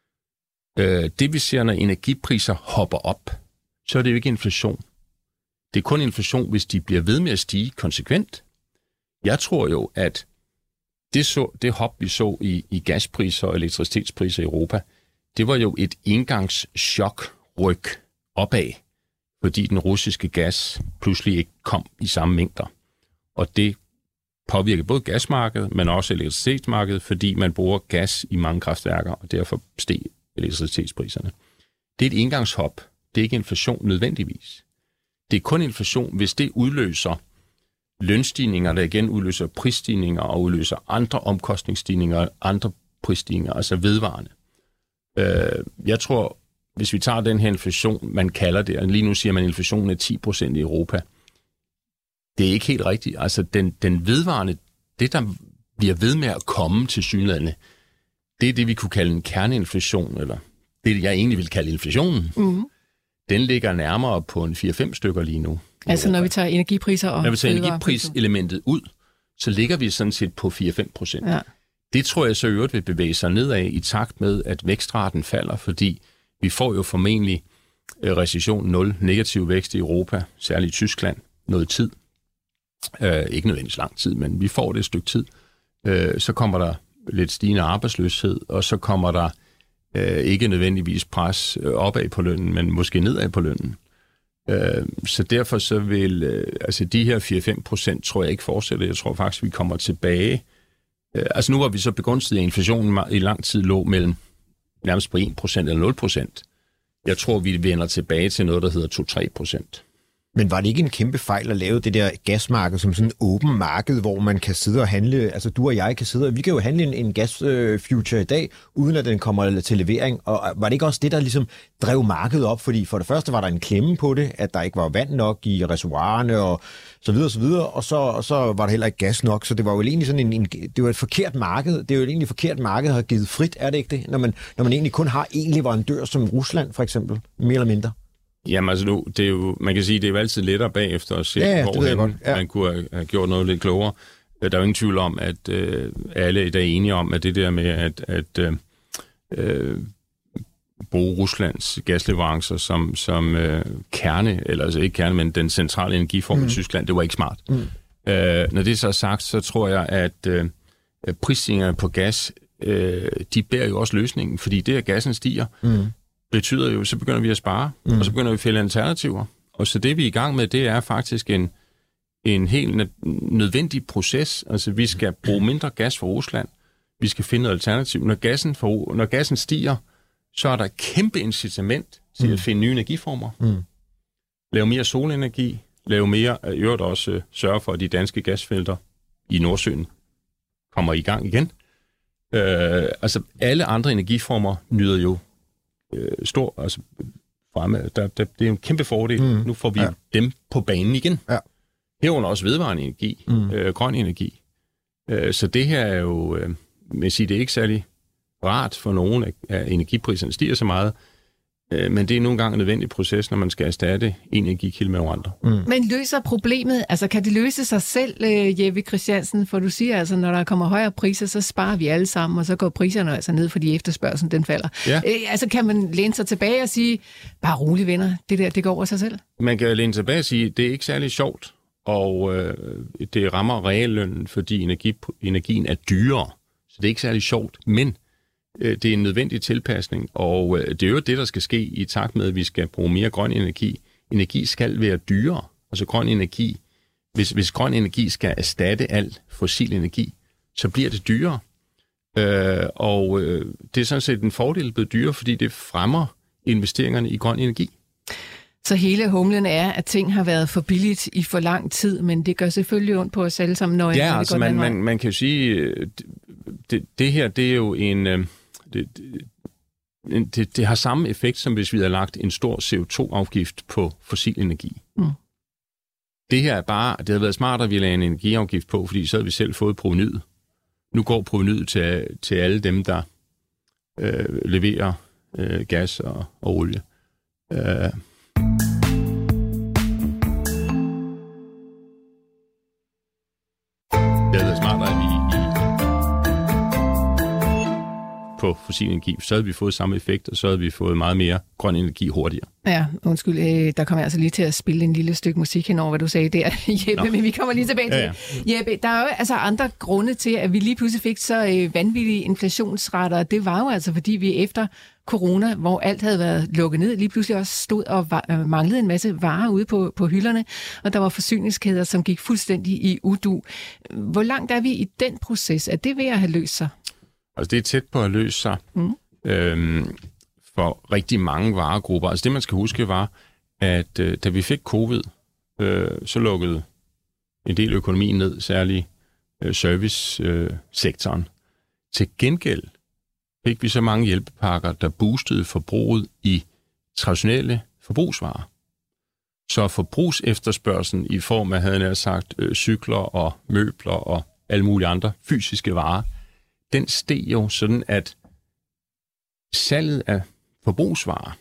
Det vi ser, når energipriser hopper op, så er det jo ikke inflation. Det er kun inflation, hvis de bliver ved med at stige konsekvent. Jeg tror jo, at det hop, vi så i gaspriser og elektricitetspriser i Europa, det var jo et engangschokryk opad, fordi den russiske gas pludselig ikke kom i samme mængder. Og det påvirker både gasmarkedet, men også elektricitetsmarkedet, fordi man bruger gas i mange kraftværker, og derfor steg elektricitetspriserne. Det er et engangshop. Det er ikke inflation nødvendigvis. Det er kun inflation, hvis det udløser lønstigninger, der igen udløser prisstigninger og udløser andre omkostningsstigninger, andre prisstigninger, altså vedvarende. Jeg tror, hvis vi tager den her inflation, man kalder det, og lige nu siger man, at inflationen er 10% i Europa. Det er ikke helt rigtigt. Altså den vedvarende, det der bliver ved med at komme til synlædende, det er det, vi kunne kalde en kerneinflation, eller det, jeg egentlig vil kalde inflationen. Mm-hmm. Den ligger nærmere på en 4-5 stykker lige nu. Altså når vi tager energipriser og... Når vi tager energipriselementet ud, så ligger vi sådan set på 4-5%. Ja. Det tror jeg så i øvrigt vil bevæge sig nedad i takt med, at vækstraten falder, fordi vi får jo formentlig recession 0, negativ vækst i Europa, særligt i Tyskland, noget tid. Ikke nødvendigvis lang tid, men vi får det et stykke tid. Så kommer der lidt stigende arbejdsløshed, og så kommer der ikke nødvendigvis pres opad på lønnen, men måske nedad på lønnen. Så derfor så vil altså de her 4-5% tror jeg ikke fortsætte. Jeg tror faktisk, vi kommer tilbage. Altså nu var vi så begunstiget, at inflationen i lang tid lå mellem nærmest på 1% eller 0%. Jeg tror, vi vender tilbage til noget, der hedder 2-3%. Men var det ikke en kæmpe fejl at lave det der gasmarked som sådan en åben marked, hvor man kan sidde og handle, altså du og jeg kan sidde, og vi kan jo handle en gasfuture i dag, uden at den kommer til levering, og var det ikke også det, der ligesom drev markedet op? Fordi for det første var der en klemme på det, at der ikke var vand nok i reservoirerne og så videre, og så var der heller ikke gas nok, så det var jo egentlig sådan det var et forkert marked, det er jo egentlig et forkert marked, har givet frit, er det ikke det? Når man egentlig kun har en leverandør som Rusland for eksempel, mere eller mindre. Jamen altså nu, det er jo, man kan sige, det er jo altid lettere bagefter at se, hvorhen man kunne have gjort noget lidt klogere. Der er jo ingen tvivl om, at alle er enige om, at det der med at bruge Ruslands gasleverancer som kerne, eller altså ikke kerne, men den centrale energiform i Tyskland, det var ikke smart. Når det så er sagt, så tror jeg, at prisstigningerne på gas, de bærer jo også løsningen, fordi det, at gassen stiger, betyder jo, så begynder vi at spare, og så begynder vi at fælde alternativer. Og så det, vi er i gang med, det er faktisk en helt nødvendig proces. Altså, vi skal bruge mindre gas fra Rusland. Vi skal finde et alternativ. Når gassen stiger, så er der kæmpe incitament til at finde nye energiformer. Lave mere solenergi, lave mere, i øvrigt også sørge for, at de danske gasfelter i Nordsøen kommer i gang igen. Altså alle andre energiformer nyder jo fremme. Det er en kæmpe fordel. Nu får vi dem på banen igen. Ja. Herunder også vedvarende energi, grøn energi. Så det her er jo, det er ikke særlig rart for nogen, at energipriserne stiger så meget, men det er nogle gange en nødvendig proces, når man skal erstatte en energikilde med nogle andre. Men løser problemet, altså kan det løse sig selv, Jeppe Christiansen? For du siger altså, når der kommer højere priser, så sparer vi alle sammen, og så går priserne altså ned, fordi efterspørgselen den falder. Ja. Altså kan man læne sig tilbage og sige, bare rolig venner, det går over sig selv? Man kan læne tilbage og sige, det er ikke særlig sjovt, og det rammer reallønnen, fordi energien er dyrere. Så det er ikke særlig sjovt, men det er en nødvendig tilpasning, og det er jo det, der skal ske i takt med, at vi skal bruge mere grøn energi. Energi skal være dyrere. Altså grøn energi, hvis grøn energi skal erstatte al fossil energi, så bliver det dyrere. Det er sådan set en fordel blevet dyrere, fordi det fremmer investeringerne i grøn energi. Så hele humlen er, at ting har været for billigt i for lang tid, men det gør selvfølgelig ondt på os alle sammen, når det altså man kan jo sige, det her, det er jo det har samme effekt, som hvis vi havde lagt en stor CO2-afgift på fossil energi. Det her er bare, det havde været smartere, at vi lagde en energiafgift på, fordi så havde vi selv fået provenyet. Nu går provenyet til alle dem, der leverer gas og olie. Det havde været smartere, at vi på fossil energi, så havde vi fået samme effekt, og så havde vi fået meget mere grøn energi hurtigere. Ja, undskyld, der kommer jeg altså lige til at spille en lille stykke musik henover, hvad du sagde der, Jeppe, men vi kommer lige tilbage til det. Jeppe, der er jo altså andre grunde til, at vi lige pludselig fik så vanvittige inflationsrater, det var jo altså, fordi vi efter corona, hvor alt havde været lukket ned, lige pludselig også stod og manglede en masse varer ude på hylderne, og der var forsyningskæder, som gik fuldstændig i udu. Hvor langt er vi i den proces? Er det ved at have løst sig? Altså det er tæt på at løse sig for rigtig mange varegrupper. Altså det man skal huske var, at da vi fik covid, så lukkede en del økonomien ned, særligt servicesektoren. Til gengæld fik vi så mange hjælpepakker, der boostede forbruget i traditionelle forbrugsvarer. Så forbrugsefterspørgslen i form af, havde jeg sagt, cykler og møbler og alle mulige andre fysiske varer, den steg jo sådan, at salget af forbrugsvarer,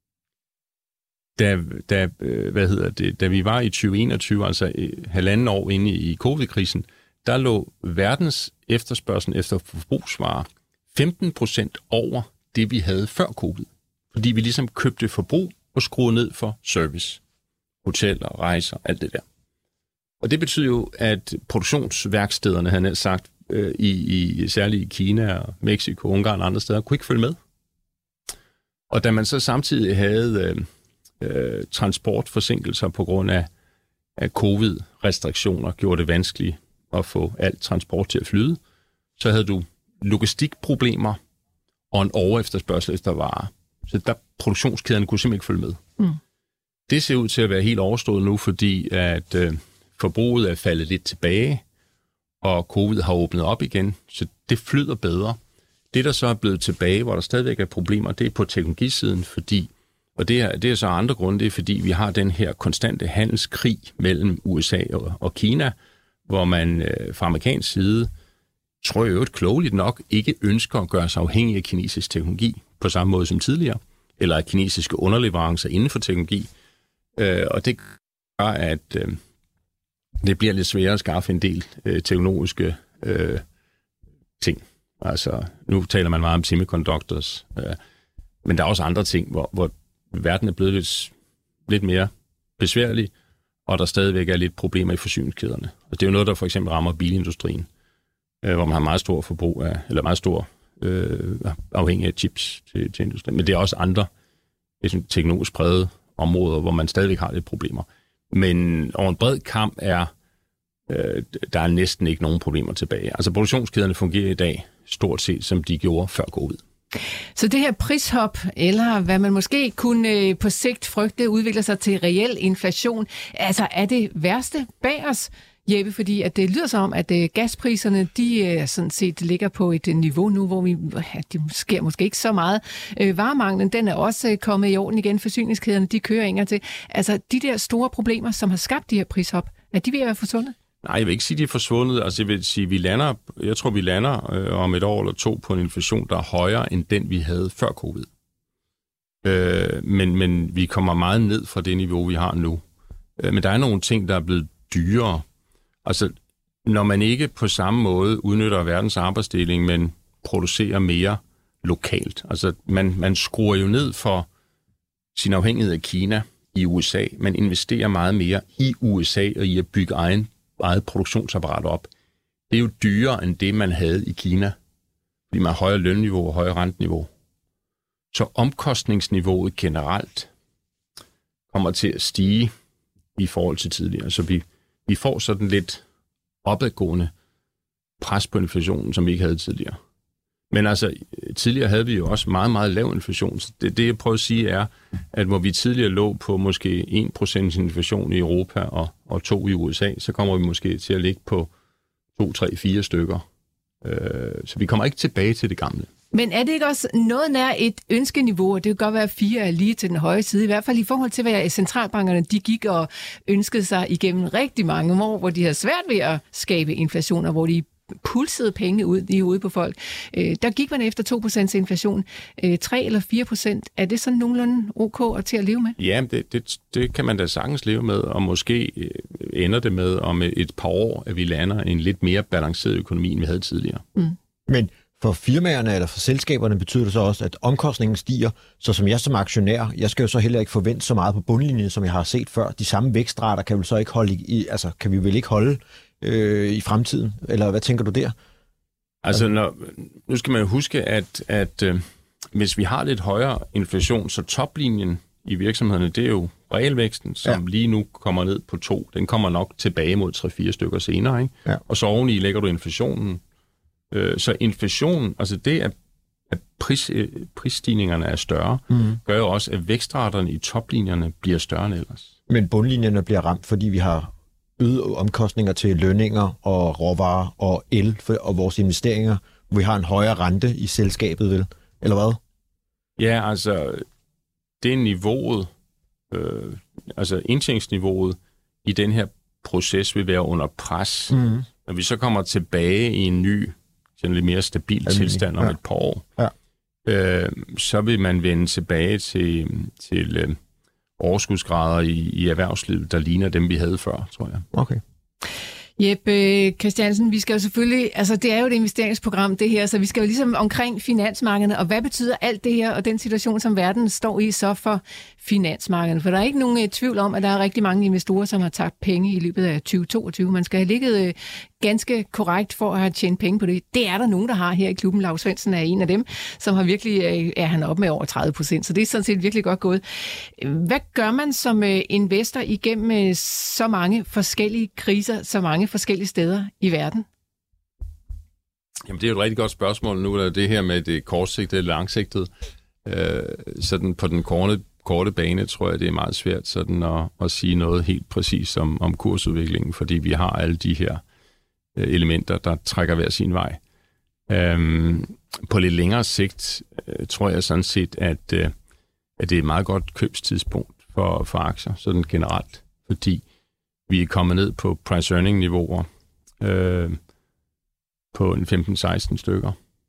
da vi var i 2021, altså 1,5 år inde i covid-krisen, der lå verdens efterspørgsel efter forbrugsvarer 15% over det, vi havde før covid. Fordi vi ligesom købte forbrug og skruede ned for service, hoteller, rejser, alt det der. Og det betyder jo, at produktionsværkstederne, havde jeg sagt, særligt i Kina og Mexico, Ungarn og andre steder, kunne ikke følge med. Og da man så samtidig havde transportforsinkelser på grund af covid-restriktioner, gjorde det vanskeligt at få alt transport til at flyde, så havde du logistikproblemer og en overefterspørgsel efter varer. Så der produktionskæderne kunne simpelthen ikke følge med. Det ser ud til at være helt overstået nu, fordi at forbruget er faldet lidt tilbage, og covid har åbnet op igen, så det flyder bedre. Det, der så er blevet tilbage, hvor der stadigvæk er problemer, det er på teknologisiden, og det er så andre grunde, det er fordi, vi har den her konstante handelskrig mellem USA og Kina, hvor man fra amerikansk side, tror jeg klogeligt nok, ikke ønsker at gøre sig afhængig af kinesisk teknologi, på samme måde som tidligere, eller af kinesiske underleverancer inden for teknologi. Og det gør, at det bliver lidt sværere at skaffe en del teknologiske ting. Altså, nu taler man meget om semiconductors, men der er også andre ting, hvor verden er blevet lidt mere besværlig, og der stadigvæk er lidt problemer i forsyningskæderne. Og det er jo noget, der for eksempel rammer bilindustrien, hvor man har meget stor forbrug af, eller meget stor afhængig af chips til industrien. Men det er også andre teknologisk prægede områder, hvor man stadigvæk har lidt problemer. Men over en bred kamp der er næsten ikke nogen problemer tilbage. Altså produktionskæderne fungerer i dag stort set, som de gjorde før covid. Så det her prishop, eller hvad man måske kunne på sigt frygte, udvikler sig til reel inflation, altså er det værste bag os, Jeppe? Fordi at det lyder som, at gaspriserne, de sådan set ligger på et niveau nu, hvor det sker måske ikke så meget. Varemanglen, den er også kommet i orden igen. Forsyningskæderne, de kører inger til. Altså de der store problemer, som har skabt de her prishop, er de ved at være forsvundet? Nej, jeg vil ikke sige, de er forsvundet. Altså, jeg vil sige, jeg tror, vi lander om et år eller to på en inflation, der er højere end den, vi havde før covid. Men vi kommer meget ned fra det niveau, vi har nu. Men der er nogle ting, der er blevet dyrere. Altså, når man ikke på samme måde udnytter verdens arbejdsdeling, men producerer mere lokalt. Altså, man skruer jo ned for sin afhængighed af Kina i USA. Man investerer meget mere i USA og i at bygge eget produktionsapparat op. Det er jo dyrere end det, man havde i Kina, fordi man har højere lønniveau og højere renteniveau. Så omkostningsniveauet generelt kommer til at stige i forhold til tidligere. Så vi får sådan lidt opadgående pres på inflationen, som vi ikke havde tidligere. Men altså, tidligere havde vi jo også meget, meget lav inflation. Så det jeg prøver at sige er, at hvor vi tidligere lå på måske 1% inflation i Europa og 2% i USA, så kommer vi måske til at ligge på 2, 3, 4 stykker. Så vi kommer ikke tilbage til det gamle. Men er det ikke også noget nær et ønskeniveau, og det kan godt være 4 er lige til den høje side, i hvert fald i forhold til, hvad centralbankerne de gik og ønskede sig igennem rigtig mange år, hvor de havde svært ved at skabe inflation, og hvor de pulsede penge ud i hovedet på folk. Der gik man efter 2% inflation. 3 eller 4%, er det sådan nogenlunde ok til at leve med? Ja, det kan man da sagtens leve med, og måske ender det med om et par år, at vi lander en lidt mere balanceret økonomi, end vi havde tidligere. Mm. Men for firmaerne eller for selskaberne betyder det så også, at omkostningen stiger, så som jeg som aktionær, jeg skal jo så heller ikke forvente så meget på bundlinjen, som jeg har set før. De samme vækstrater kan vi så ikke holde kan vi vel ikke holde i fremtiden, eller hvad tænker du der? Altså, nu skal man jo huske, at hvis vi har lidt højere inflation, så toplinjen i virksomhederne, det er jo realvæksten, som lige nu kommer ned på 2. Den kommer nok tilbage mod 3-4 stykker senere, ikke? Ja. Og så oveni lægger du inflationen. Så inflationen, altså det, at prisstigningerne er større, gør jo også, at vækstraterne i toplinjerne bliver større end ellers. Men bundlinjerne bliver ramt, fordi vi har øget omkostninger til lønninger og råvarer og el og vores investeringer, hvor vi har en højere rente i selskabet, vel? Eller hvad? Ja, altså det er niveauet, altså indtjeningsniveauet i den her proces vil være under pres. Når vi så kommer tilbage i en ny, sådan lidt mere stabil tilstand om et par år, så vil man vende tilbage til overskudsgrader i erhvervslivet, der ligner dem, vi havde før, tror jeg. Okay. Jeppe Christiansen, vi skal jo selvfølgelig, altså det er jo et investeringsprogram det her, så vi skal jo ligesom omkring finansmarkederne, og hvad betyder alt det her, og den situation, som verden står i, så for finansmarkederne? For der er ikke nogen tvivl om, at der er rigtig mange investorer, som har tabt penge i løbet af 2022. Man skal have ligget ganske korrekt for at have tjent penge på det. Det er der nogen, der har her i klubben. Lars Svendsen er en af dem, som har virkelig, er han op med over 30%, så det er sådan set virkelig godt gået. Hvad gør man som investor igennem så mange forskellige kriser, så mange forskellige steder i verden? Jamen, det er jo et rigtig godt spørgsmål nu, er det her med det kortsigtede eller langsigtede. Sådan på den korte bane, tror jeg, det er meget svært sådan at sige noget helt præcis om kursudviklingen, fordi vi har alle de her elementer, der trækker hver sin vej. På lidt længere sigt tror jeg sådan set, at det er et meget godt købstidspunkt for aktier, sådan generelt, fordi vi er kommet ned på price-earning-niveauer på en 15-16 stykker.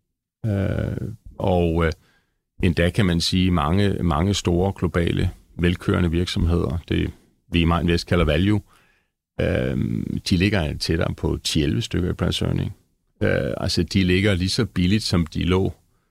Og endda kan man sige, mange store globale velkørende virksomheder, det vi i Mindvest kalder value, de ligger tættere på 10-11 stykker i price earning. Altså de ligger lige så billigt, som de lå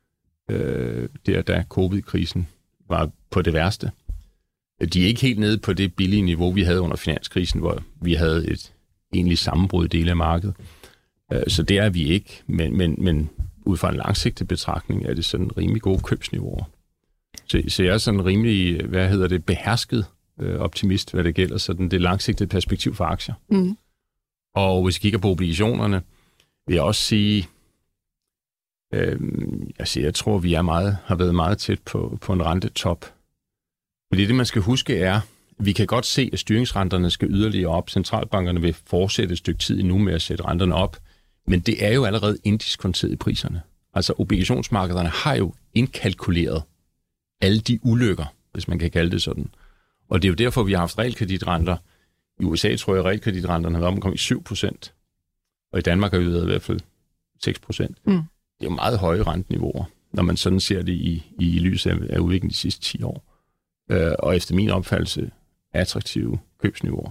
da covid-krisen var på det værste. De er ikke helt nede på det billige niveau, vi havde under finanskrisen, hvor vi havde et egentlig sammenbrud i dele af markedet. Så det er vi ikke, men ud fra en langsigtet betragtning er det sådan rimelig gode købsniveauer. Så jeg er sådan rimelig, behersket optimist, hvad det gælder sådan det langsigtede perspektiv for aktier. Mm. Og hvis vi kigger på obligationerne, vil jeg også sige, Jeg tror, vi har været meget tæt på en rentetop. Fordi det, man skal huske, er, vi kan godt se, at styringsrenterne skal yderligere op. Centralbankerne vil fortsætte et stykke tid endnu med at sætte renterne op. Men det er jo allerede inddiskonteret i priserne. Altså obligationsmarkederne har jo indkalkuleret alle de ulykker, hvis man kan kalde det sådan. Og det er jo derfor, vi har haft realkreditrenter. I USA tror jeg, at realkreditrenterne har været omkring 7%. Og i Danmark har vi været i hvert fald 6%. Det er jo meget høje renteniveauer, når man sådan ser det i lyset af udviklingen de sidste 10 år. Og efter min opfattelse attraktive købsniveauer.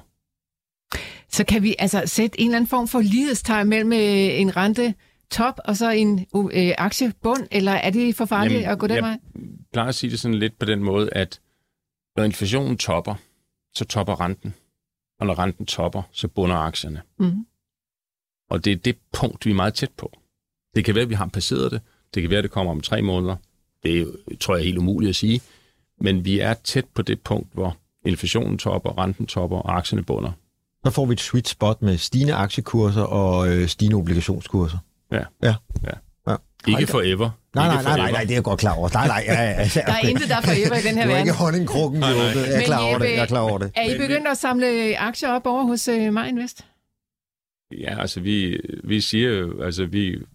Så kan vi altså sætte en eller anden form for lighedstegn mellem en rentetop og så en aktiebund, eller er det for farligt at gå den vej? Jeg plejer at sige det sådan lidt på den måde, at når inflationen topper, så topper renten. Og når renten topper, så bunder aktierne. Mm. Og det er det punkt, vi er meget tæt på. Det kan være, at vi har passeret det. Det kan være, at det kommer om 3 måneder. Det tror jeg er helt umuligt at sige. Men vi er tæt på det punkt, hvor inflationen topper, renten topper og aktierne bunder. Så får vi et sweet spot med stigende aktiekurser og stigende obligationskurser. Ja. Ikke forever. Nej, det er jeg godt klar over. Nej. Der er intet, der er forever i den her verden. Det er ikke honningkrukken, jeg er klar over det. Er I begyndt at samle aktier op over hos Mejinvest? Ja, altså vi siger, at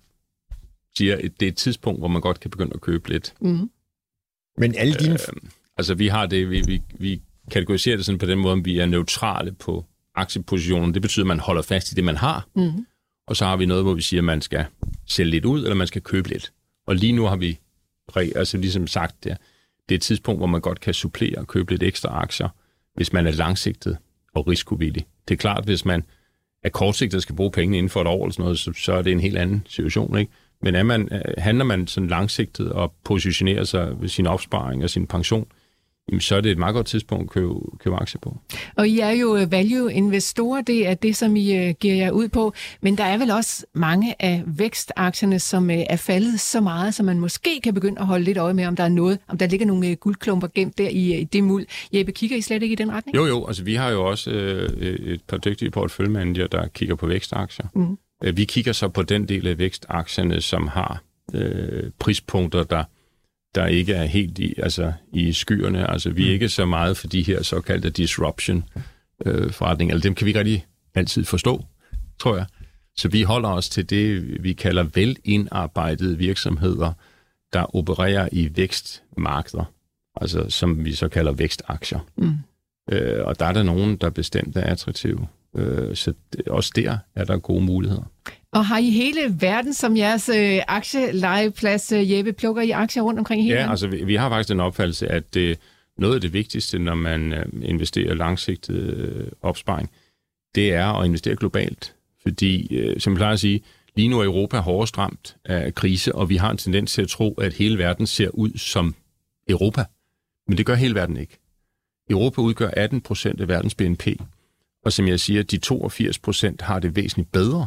det er et tidspunkt, hvor man godt kan begynde at købe lidt. Mm. Men alle dine... vi har det, vi kategoriserer det sådan på den måde, at vi er neutrale på aktiepositionen. Det betyder, at man holder fast i det, man har. Mm. Og så har vi noget, hvor vi siger, at man skal sælge lidt ud, eller man skal købe lidt. Og lige nu har vi ligesom sagt, det er et tidspunkt, hvor man godt kan supplere og købe lidt ekstra aktier, hvis man er langsigtet og risikovillig. Det er klart, hvis man er kortsigtet og skal bruge pengene inden for et år eller sådan noget, så er det en helt anden situation, ikke? Men handler man sådan langsigtet og positionerer sig ved sin opsparing og sin pension, så er det et meget godt tidspunkt at købe aktier på. Og I er jo value-investorer, det er det, som I giver jer ud på. Men der er vel også mange af vækstaktierne, som er faldet så meget, så man måske kan begynde at holde lidt øje med, om der ligger nogle guldklumper gemt der i det muld. Jeppe, kigger I slet ikke i den retning? Jo, altså vi har jo også et par dygtige porteføljemanager, der kigger på vækstaktier. Mm. Vi kigger så på den del af vækstaktierne, som har prispunkter, der ikke er helt i skyerne. Altså, vi er ikke så meget for de her såkaldte disruption-forretninger. Dem kan vi ikke rigtig altid forstå, tror jeg. Så vi holder os til det, vi kalder velindarbejdede virksomheder, der opererer i vækstmarkeder, altså som vi så kalder vækstaktier. Mm. Og der er der nogen, der bestemt er attraktive. Så også der er der gode muligheder. Og har I hele verden som jeres aktielejeplads, Jeppe? Plukker I aktier rundt omkring hele verden? Ja, altså vi har faktisk den opfattelse, at noget af det vigtigste, når man investerer langsigtet opsparing, det er at investere globalt. Fordi, som jeg plejer at sige, lige nu er Europa hårdest ramt af krise, og vi har en tendens til at tro, at hele verden ser ud som Europa. Men det gør hele verden ikke. Europa udgør 18% af verdens BNP. Og som jeg siger, de 82% har det væsentligt bedre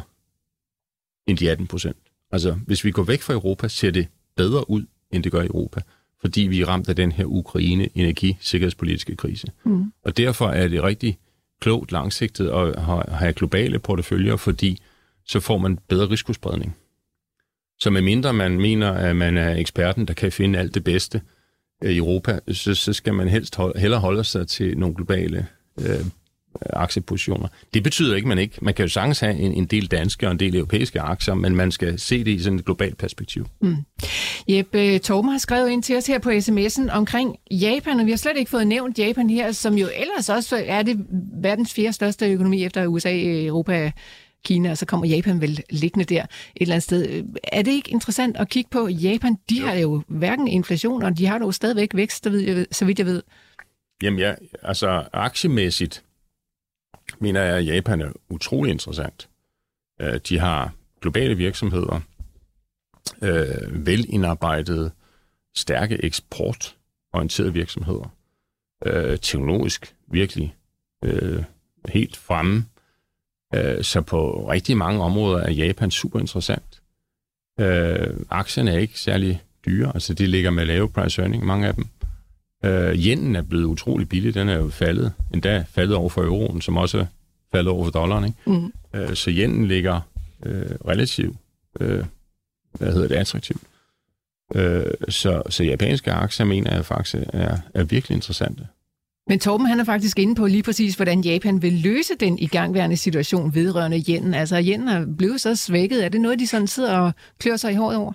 end de 18%. Altså, hvis vi går væk fra Europa, ser det bedre ud, end det gør i Europa, fordi vi er ramt af den her Ukraine-energi-sikkerhedspolitiske krise. Mm. Og derfor er det rigtig klogt langsigtet at have globale porteføljer, fordi så får man bedre risikospredning. Så medmindre man mener, at man er eksperten, der kan finde alt det bedste i Europa, så skal man helst hellere holde sig til nogle globale aktiepositioner. Det betyder ikke, man kan jo sagtens have en del danske og en del europæiske aktier, men man skal se det i sådan et globalt perspektiv. Mm. Jeppe, Torben har skrevet ind til os her på sms'en omkring Japan, og vi har slet ikke fået nævnt Japan her, som jo ellers også er det verdens 4. største økonomi efter USA, Europa, Kina, og så kommer Japan vel liggende der et eller andet sted. Er det ikke interessant at kigge på Japan? De har jo hverken inflation, og de har jo stadigvæk vækst, så vidt jeg ved. Jamen ja, altså aktiemæssigt mener jeg, at Japan er utrolig interessant. De har globale virksomheder, velindarbejdede, stærke eksportorienterede virksomheder, teknologisk virkelig helt fremme. Så på rigtig mange områder er Japan super interessant. Aktierne er ikke særlig dyre, altså de ligger med lave price earning, mange af dem. Yenen er blevet utrolig billig, den er jo faldet, endda faldet over for euroen, som også er faldet over for dollaren, ikke? Mm. Så yenen ligger relativt attraktivt. Så japanske aktier, mener jeg faktisk, er virkelig interessante. Men Torben, han er faktisk inde på lige præcis, hvordan Japan vil løse den igangværende situation vedrørende yenen. Altså, yenen er blevet så svækket. Er det noget, de sådan sidder og klør sig i håret over?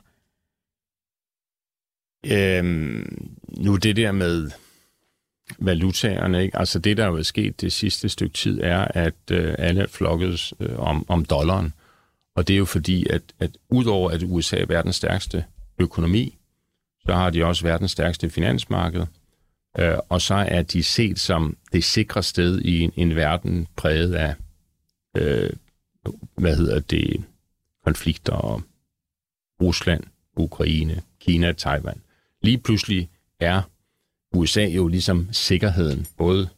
Nu det der med valutaerne, ikke? Altså det, der er sket det sidste stykke tid, er, at alle er flokket om dollaren. Og det er jo fordi, at udover at USA er verdens stærkeste økonomi, så har de også verdens stærkeste finansmarked. Og så er de set som det sikre sted i en verden præget af, konflikter og Rusland, Ukraine, Kina, Taiwan. Lige pludselig er USA jo ligesom sikkerheden, både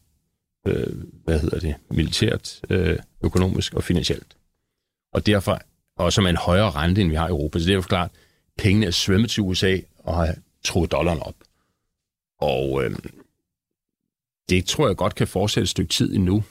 militært, økonomisk og finansielt. Og derfor også med en højere rente, end vi har i Europa. Så det er jo klart, at pengene er svømmet til USA og har trukket dollaren op. Og det tror jeg godt kan fortsætte et stykke tid endnu.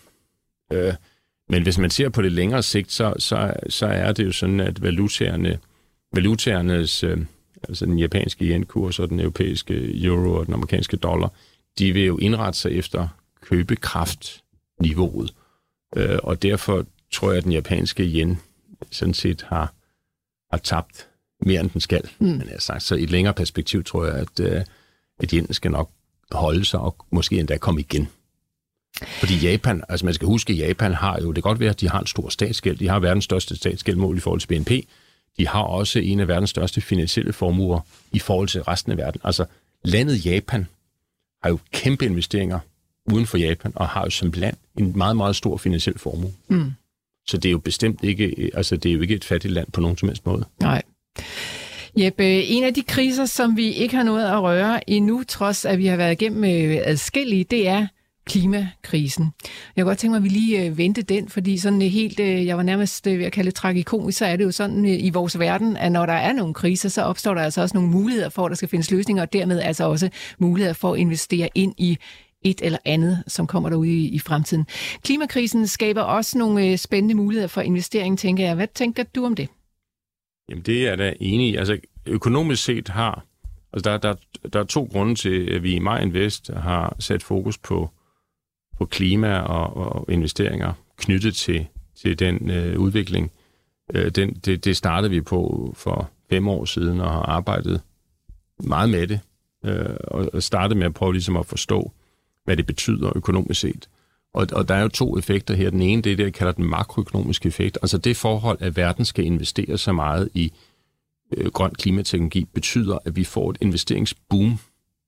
Men hvis man ser på det længere sigt, så er det jo sådan, at valutaernes, altså den japanske yen-kurs og den europæiske euro og den amerikanske dollar, de vil jo indrette sig efter købekraftniveauet. Og derfor tror jeg, at den japanske yen sådan set har tabt mere, end den skal. Men sagt, så i et længere perspektiv tror jeg, at yenen skal nok holde sig og måske endda komme igen. Fordi Japan, altså man skal huske, at Japan har jo, det kan godt være, at de har en stor statsgæld. De har verdens største statsgældmål i forhold til BNP. De har også en af verdens største finansielle formuer i forhold til resten af verden. Altså landet Japan har jo kæmpe investeringer uden for Japan, og har jo som land en meget, meget stor finansiel formue. Så det er jo bestemt ikke, altså det er jo ikke et fattigt land på nogen som helst måde. Nej. Jeppe, en af de kriser, som vi ikke har nået at røre endnu, trods at vi har været igennem adskillige, det er klimakrisen. Jeg kunne godt tænke mig, at vi lige vendte den, fordi sådan helt, jeg var nærmest ved at kalde det tragikomisk, så er det jo sådan i vores verden, at når der er nogle kriser, så opstår der altså også nogle muligheder for, at der skal findes løsninger, og dermed altså også muligheder for at investere ind i et eller andet, som kommer derude i fremtiden. Klimakrisen skaber også nogle spændende muligheder for investering, tænker jeg. Hvad tænker du om det? Jamen det er jeg da enig i. Altså økonomisk set har, altså der er 2 grunde til, at vi i MyInvest har sat fokus på klima og investeringer knyttet til den udvikling. Det startede vi på for 5 år siden og har arbejdet meget med det. Og startede med at prøve ligesom at forstå, hvad det betyder økonomisk set. Og der er jo 2 effekter her. Den ene, det er det, jeg kalder den makroøkonomiske effekt. Altså det forhold, at verden skal investere så meget i grøn klimateknologi, betyder, at vi får et investeringsboom,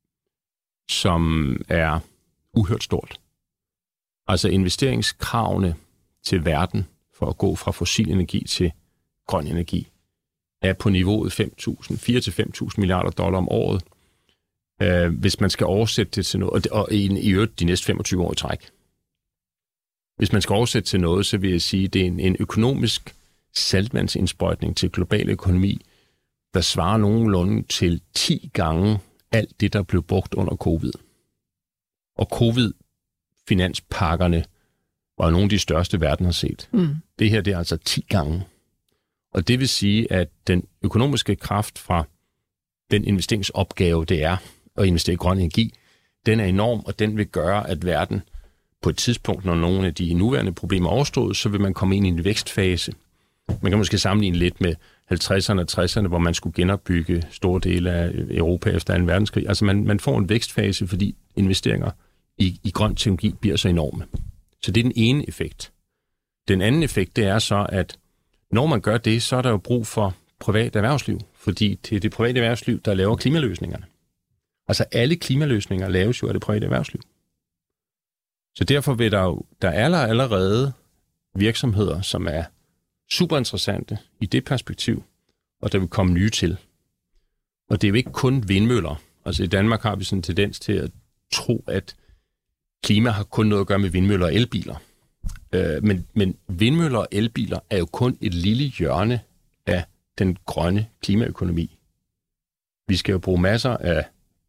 som er uhørt stort. Altså investeringskravene til verden for at gå fra fossil energi til grøn energi er på niveauet 4-5.000 milliarder dollar om året, hvis man skal oversætte det til noget, og i øvrigt de næste 25 år i træk. Hvis man skal oversætte til noget, så vil jeg sige, at det er en økonomisk saltvandsindsprøjtning til global økonomi, der svarer nogenlunde til 10 gange alt det, der blev brugt under covid. Og covid-finanspakkerne var nogle af de største, verden har set. Det her, det er altså 10 gange. Og det vil sige, at den økonomiske kraft fra den investeringsopgave, det er at investere i grøn energi, den er enorm, og den vil gøre, at verden på et tidspunkt, når nogle af de nuværende problemer er overstået, så vil man komme ind i en vækstfase. Man kan måske sammenligne lidt med 50'erne og 60'erne, hvor man skulle genopbygge store dele af Europa efter 2. verdenskrig. Altså man får en vækstfase, fordi investeringer i grøn teknologi bliver så enorme. Så det er den ene effekt. Den anden effekt, det er så, at når man gør det, så er der jo brug for privat erhvervsliv, fordi det er det private erhvervsliv, der laver klimaløsningerne. Altså alle klimaløsninger laves jo af det private erhvervsliv. Så derfor vil der er allerede virksomheder, som er super interessante i det perspektiv, og der vil komme nye til. Og det er jo ikke kun vindmøller. Altså i Danmark har vi sådan en tendens til at tro, at klima har kun noget at gøre med vindmøller og elbiler. Men vindmøller og elbiler er jo kun et lille hjørne af den grønne klimaøkonomi. Vi skal jo bruge masser af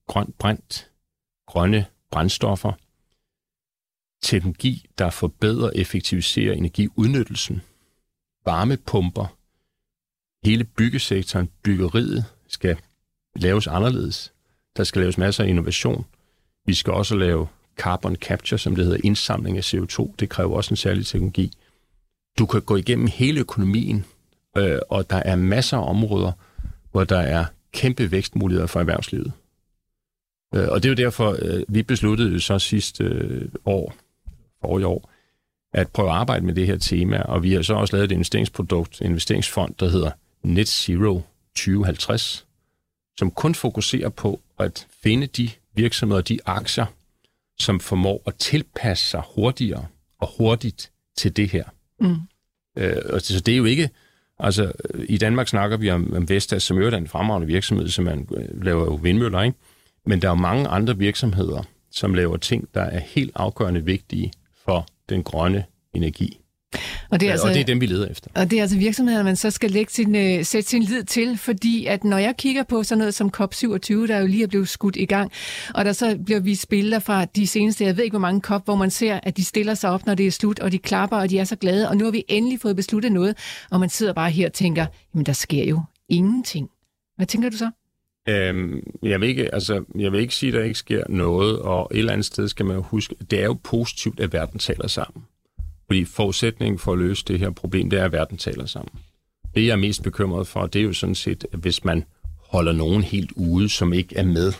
grønne brændstoffer, teknologi, der forbedrer og effektiviserer energiudnyttelsen, varmepumper, hele byggesektoren, byggeriet skal laves anderledes. Der skal laves masser af innovation. Vi skal også lave carbon capture, som det hedder, indsamling af CO2. Det kræver også en særlig teknologi. Du kan gå igennem hele økonomien, og der er masser af områder, hvor der er kæmpe vækstmuligheder for erhvervslivet. Og det er jo derfor, vi besluttede så sidste forrige år, at prøve at arbejde med det her tema, og vi har så også lavet et investeringsprodukt, en investeringsfond, der hedder Net Zero 2050, som kun fokuserer på at finde de virksomheder, de aktier, som formår at tilpasse sig hurtigere og hurtigt til det her. Så det er jo ikke... Altså, i Danmark snakker vi om Vestas, som er en fremragende virksomhed, som man laver jo vindmøller, ikke? Men der er jo mange andre virksomheder, som laver ting, der er helt afgørende vigtige for den grønne energi. Og det er dem, vi leder efter. Og det er altså virksomheder, man så skal sætte sin lid til, fordi at når jeg kigger på sådan noget som COP27, der jo lige er blevet skudt i gang, og der så bliver vist billeder fra de seneste, jeg ved ikke hvor mange COP, hvor man ser, at de stiller sig op, når det er slut, og de klapper, og de er så glade, og nu har vi endelig fået besluttet noget, og man sidder bare her og tænker, jamen der sker jo ingenting. Hvad tænker du så? Jeg vil ikke sige, at der ikke sker noget, og et eller andet sted skal man jo huske, det er jo positivt, at verden taler sammen. Fordi forudsætningen for at løse det her problem, det er, at verden taler sammen. Det, jeg er mest bekymret for, det er jo sådan set, at hvis man holder nogen helt ude, som ikke er med.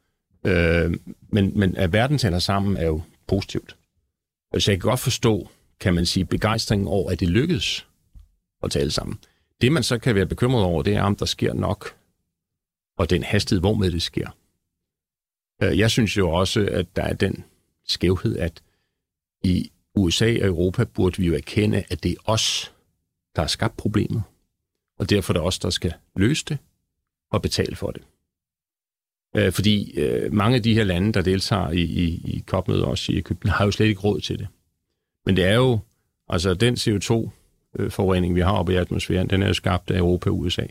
Men at verden taler sammen er jo positivt. Så jeg kan godt forstå, kan man sige, begejstringen over, at det lykkedes at tale sammen. Det, man så kan være bekymret over, det er, om der sker nok, og den hastighed, hvormed det sker. Jeg synes jo også, at der er den skævhed, at i USA og Europa burde vi jo erkende, at det er os, der har skabt problemet. Og derfor er det os, der skal løse det og betale for det. Fordi mange af de her lande, der deltager i COP-mødet også i Egypten, har jo slet ikke råd til det. Men det er jo, altså den CO2-forurening, vi har oppe i atmosfæren, den er jo skabt af Europa og USA.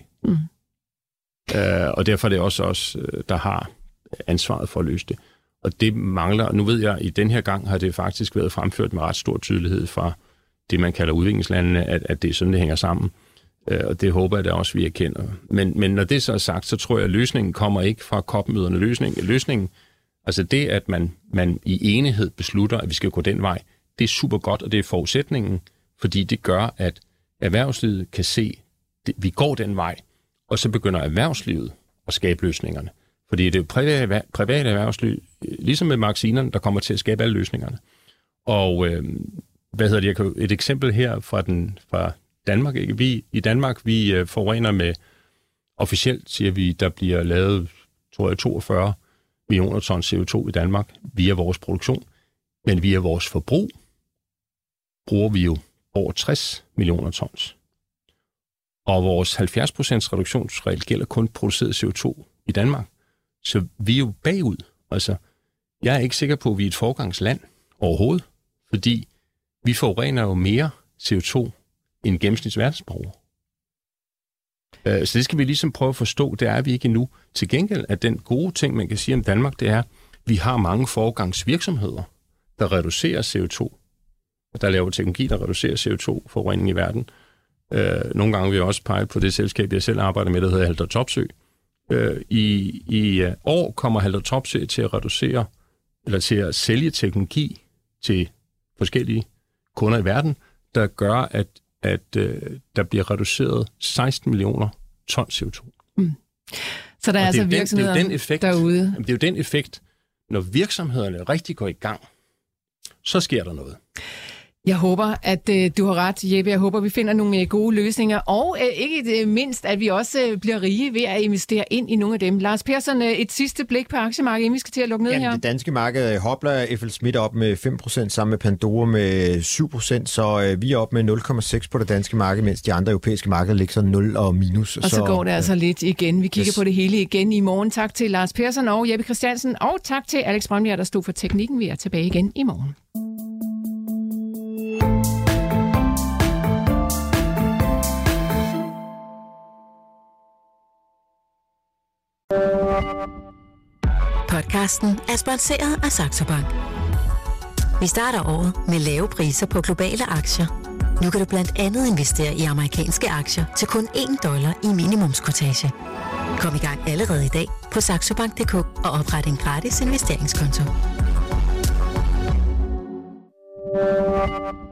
Og derfor er det også os, der har ansvaret for at løse det. Og det mangler, nu ved jeg, i den her gang har det faktisk været fremført med ret stor tydelighed fra det, man kalder udviklingslandene, at det er sådan, det hænger sammen. Og det håber jeg da også, vi erkender. Men når det så er sagt, så tror jeg, at løsningen kommer ikke fra COP-møderne. Løsningen, altså det, at man i enighed beslutter, at vi skal gå den vej, det er super godt, og det er forudsætningen, fordi det gør, at erhvervslivet kan se, at vi går den vej, og så begynder erhvervslivet at skabe løsningerne. Fordi det er jo private erhvervsliv, ligesom med vaccinerne, der kommer til at skabe alle løsningerne. Og et eksempel her fra Danmark. Ikke? I Danmark, vi forurener med, officielt siger vi, der bliver lavet, tror jeg, 42 millioner ton CO2 i Danmark via vores produktion. Men via vores forbrug bruger vi jo over 60 millioner tons. Og vores 70% reduktionsregel gælder kun produceret CO2 i Danmark. Så vi er jo bagud. Altså, jeg er ikke sikker på, at vi er et forgangsland overhovedet, fordi vi forurener jo mere CO2 end gennemsnitsverdensborger. Så det skal vi ligesom prøve at forstå, det er vi ikke endnu. Til gengæld er den gode ting, man kan sige om Danmark, det er, at vi har mange forgangsvirksomheder, der reducerer CO2. Der laver teknologi, der reducerer CO2-forurening i verden. Nogle gange vil jeg også pege på det selskab, jeg selv arbejder med, der hedder Haldor Topsøe. I år kommer Haldor Topsøe til at reducere, eller til at sælge teknologi til forskellige kunder i verden, der gør, at der bliver reduceret 16 millioner ton CO2. Så der er altså virksomheder derude. Det er jo den effekt, når virksomhederne rigtig går i gang, så sker der noget. Jeg håber, at du har ret, Jeppe. Jeg håber, vi finder nogle gode løsninger, og ikke mindst, at vi også bliver rige ved at investere ind i nogle af dem. Lars Persson, et sidste blik på aktiemarkedet, inden vi skal til at lukke ned her. Det danske marked hopler FLSmidth op med 5%, sammen med Pandora med 7%, så vi er op med 0,6 på det danske marked, mens de andre europæiske markeder ligger så 0 og minus. Og så går det altså lidt igen. Vi kigger på det hele igen i morgen. Tak til Lars Persson og Jeppe Christiansen, og tak til Alex Brøndbjerg, der stod for teknikken. Vi er tilbage igen i morgen. Podcasten er sponsoreret af Saxo Bank. Vi starter året med lave priser på globale aktier. Nu kan du blandt andet investere i amerikanske aktier til kun $1 i minimumskortage. Kom i gang allerede i dag på saxobank.dk og opret en gratis investeringskonto.